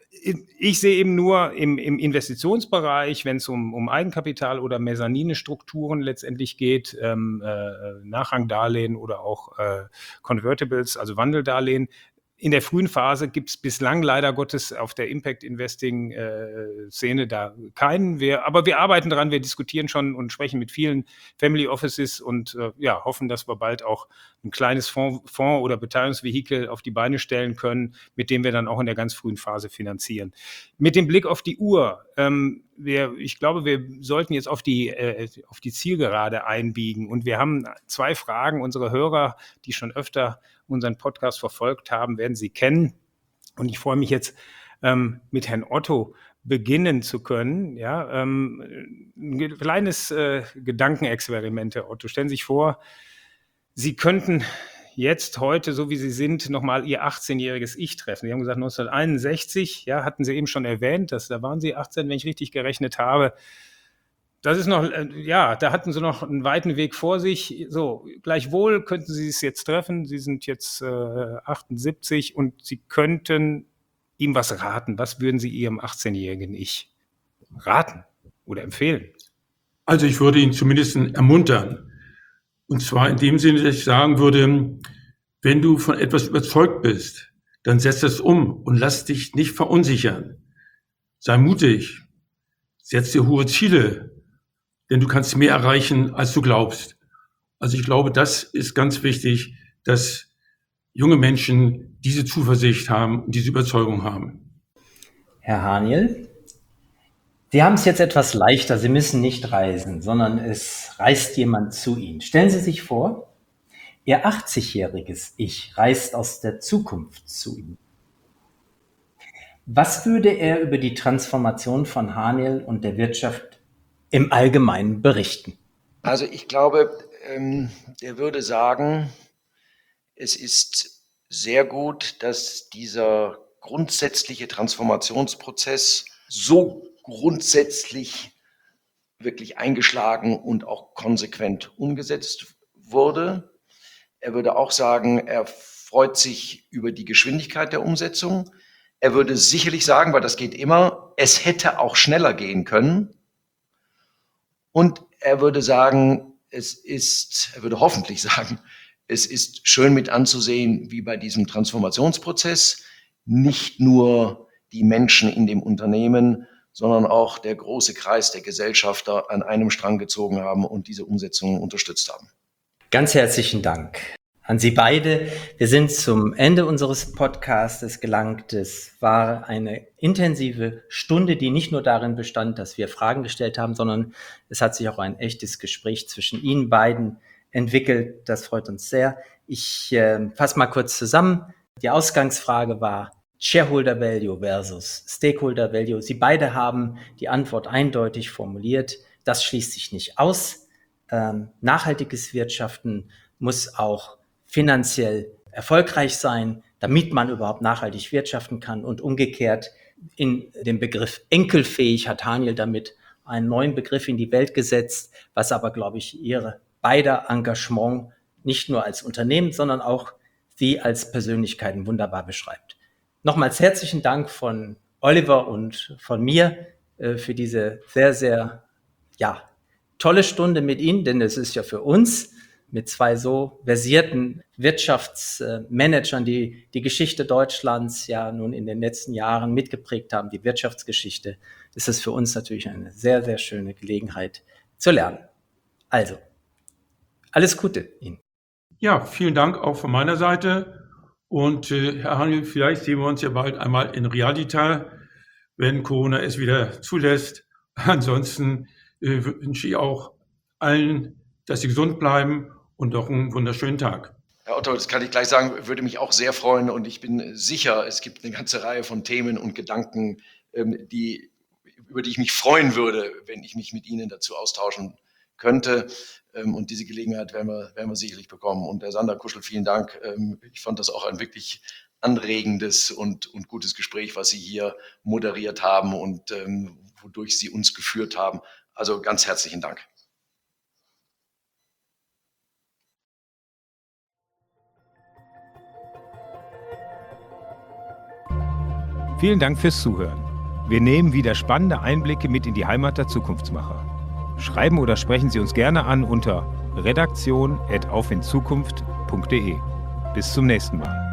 Ich sehe eben nur im, im Investitionsbereich, wenn es um, um Eigenkapital oder Mezzaninstrukturen letztendlich geht, ähm, äh, Nachrangdarlehen oder auch äh, Convertibles, also Wandeldarlehen. In der frühen Phase gibt es bislang leider Gottes auf der Impact-Investing-Szene da keinen. Wir, aber wir arbeiten dran, wir diskutieren schon und sprechen mit vielen Family Offices und äh, ja, hoffen, dass wir bald auch ein kleines Fonds, Fonds oder Beteiligungsvehikel auf die Beine stellen können, mit dem wir dann auch in der ganz frühen Phase finanzieren. Mit dem Blick auf die Uhr, ähm, wir, ich glaube, wir sollten jetzt auf die, äh, auf die Zielgerade einbiegen und wir haben zwei Fragen. Unsere Hörer, die schon öfter unseren Podcast verfolgt haben, werden Sie kennen. Und ich freue mich jetzt, ähm, mit Herrn Otto beginnen zu können. Ja, ähm, ein kleines äh, Gedankenexperiment, Herr Otto. Stellen Sie sich vor, Sie könnten jetzt heute, so wie Sie sind, nochmal Ihr achtzehnjähriges Ich treffen. Sie haben gesagt, neunzehnhunderteinundsechzig, ja, hatten Sie eben schon erwähnt, dass, da waren Sie achtzehn, wenn ich richtig gerechnet habe. Das ist noch, ja, da hatten Sie noch einen weiten Weg vor sich. So, gleichwohl könnten Sie es jetzt treffen. Sie sind jetzt äh, achtundsiebzig und Sie könnten ihm was raten. Was würden Sie Ihrem achtzehnjährigen Ich raten oder empfehlen? Also ich würde ihn zumindest ermuntern. Und zwar in dem Sinne, dass ich sagen würde, wenn du von etwas überzeugt bist, dann setz das um und lass dich nicht verunsichern. Sei mutig. Setz dir hohe Ziele. Denn du kannst mehr erreichen, als du glaubst. Also ich glaube, das ist ganz wichtig, dass junge Menschen diese Zuversicht haben und diese Überzeugung haben. Herr Haniel, Sie haben es jetzt etwas leichter. Sie müssen nicht reisen, sondern es reist jemand zu Ihnen. Stellen Sie sich vor, Ihr achtzigjähriges Ich reist aus der Zukunft zu Ihnen. Was würde er über die Transformation von Haniel und der Wirtschaft im Allgemeinen berichten? Also ich glaube, ähm, der würde sagen, es ist sehr gut, dass dieser grundsätzliche Transformationsprozess so grundsätzlich wirklich eingeschlagen und auch konsequent umgesetzt wurde. Er würde auch sagen, er freut sich über die Geschwindigkeit der Umsetzung. Er würde sicherlich sagen, weil das geht immer, es hätte auch schneller gehen können. Und er würde sagen, es ist, er würde hoffentlich sagen, es ist schön mit anzusehen, wie bei diesem Transformationsprozess nicht nur die Menschen in dem Unternehmen, sondern auch der große Kreis der Gesellschafter an einem Strang gezogen haben und diese Umsetzung unterstützt haben. Ganz herzlichen Dank an Sie beide. Wir sind zum Ende unseres Podcastes gelangt. Es war eine intensive Stunde, die nicht nur darin bestand, dass wir Fragen gestellt haben, sondern es hat sich auch ein echtes Gespräch zwischen Ihnen beiden entwickelt. Das freut uns sehr. Ich äh, fasse mal kurz zusammen. Die Ausgangsfrage war Shareholder Value versus Stakeholder Value. Sie beide haben die Antwort eindeutig formuliert. Das schließt sich nicht aus. Ähm, nachhaltiges Wirtschaften muss auch finanziell erfolgreich sein, damit man überhaupt nachhaltig wirtschaften kann. Und umgekehrt in dem Begriff enkelfähig hat Haniel damit einen neuen Begriff in die Welt gesetzt, was aber, glaube ich, ihre beider Engagement nicht nur als Unternehmen, sondern auch sie als Persönlichkeiten wunderbar beschreibt. Nochmals herzlichen Dank von Oliver und von mir äh, für diese sehr, sehr ja, tolle Stunde mit Ihnen, denn es ist ja für uns mit zwei so versierten Wirtschaftsmanagern, die die Geschichte Deutschlands ja nun in den letzten Jahren mitgeprägt haben, die Wirtschaftsgeschichte, ist es für uns natürlich eine sehr, sehr schöne Gelegenheit zu lernen. Also, alles Gute Ihnen. Ja, vielen Dank auch von meiner Seite. Und äh, Herr Haniel, vielleicht sehen wir uns ja bald einmal in Realita, wenn Corona es wieder zulässt. Ansonsten äh, wünsche ich auch allen, dass sie gesund bleiben und noch einen wunderschönen Tag. Herr Otto, das kann ich gleich sagen, würde mich auch sehr freuen und ich bin sicher, es gibt eine ganze Reihe von Themen und Gedanken, die, über die ich mich freuen würde, wenn ich mich mit Ihnen dazu austauschen könnte. Und diese Gelegenheit werden wir, werden wir sicherlich bekommen. Und Herr Sander-Kuschel, vielen Dank. Ich fand das auch ein wirklich anregendes und, und gutes Gespräch, was Sie hier moderiert haben und ähm, wodurch Sie uns geführt haben. Also ganz herzlichen Dank. Vielen Dank fürs Zuhören. Wir nehmen wieder spannende Einblicke mit in die Heimat der Zukunftsmacher. Schreiben oder sprechen Sie uns gerne an unter redaktion at auf in zukunft punkt de. Bis zum nächsten Mal.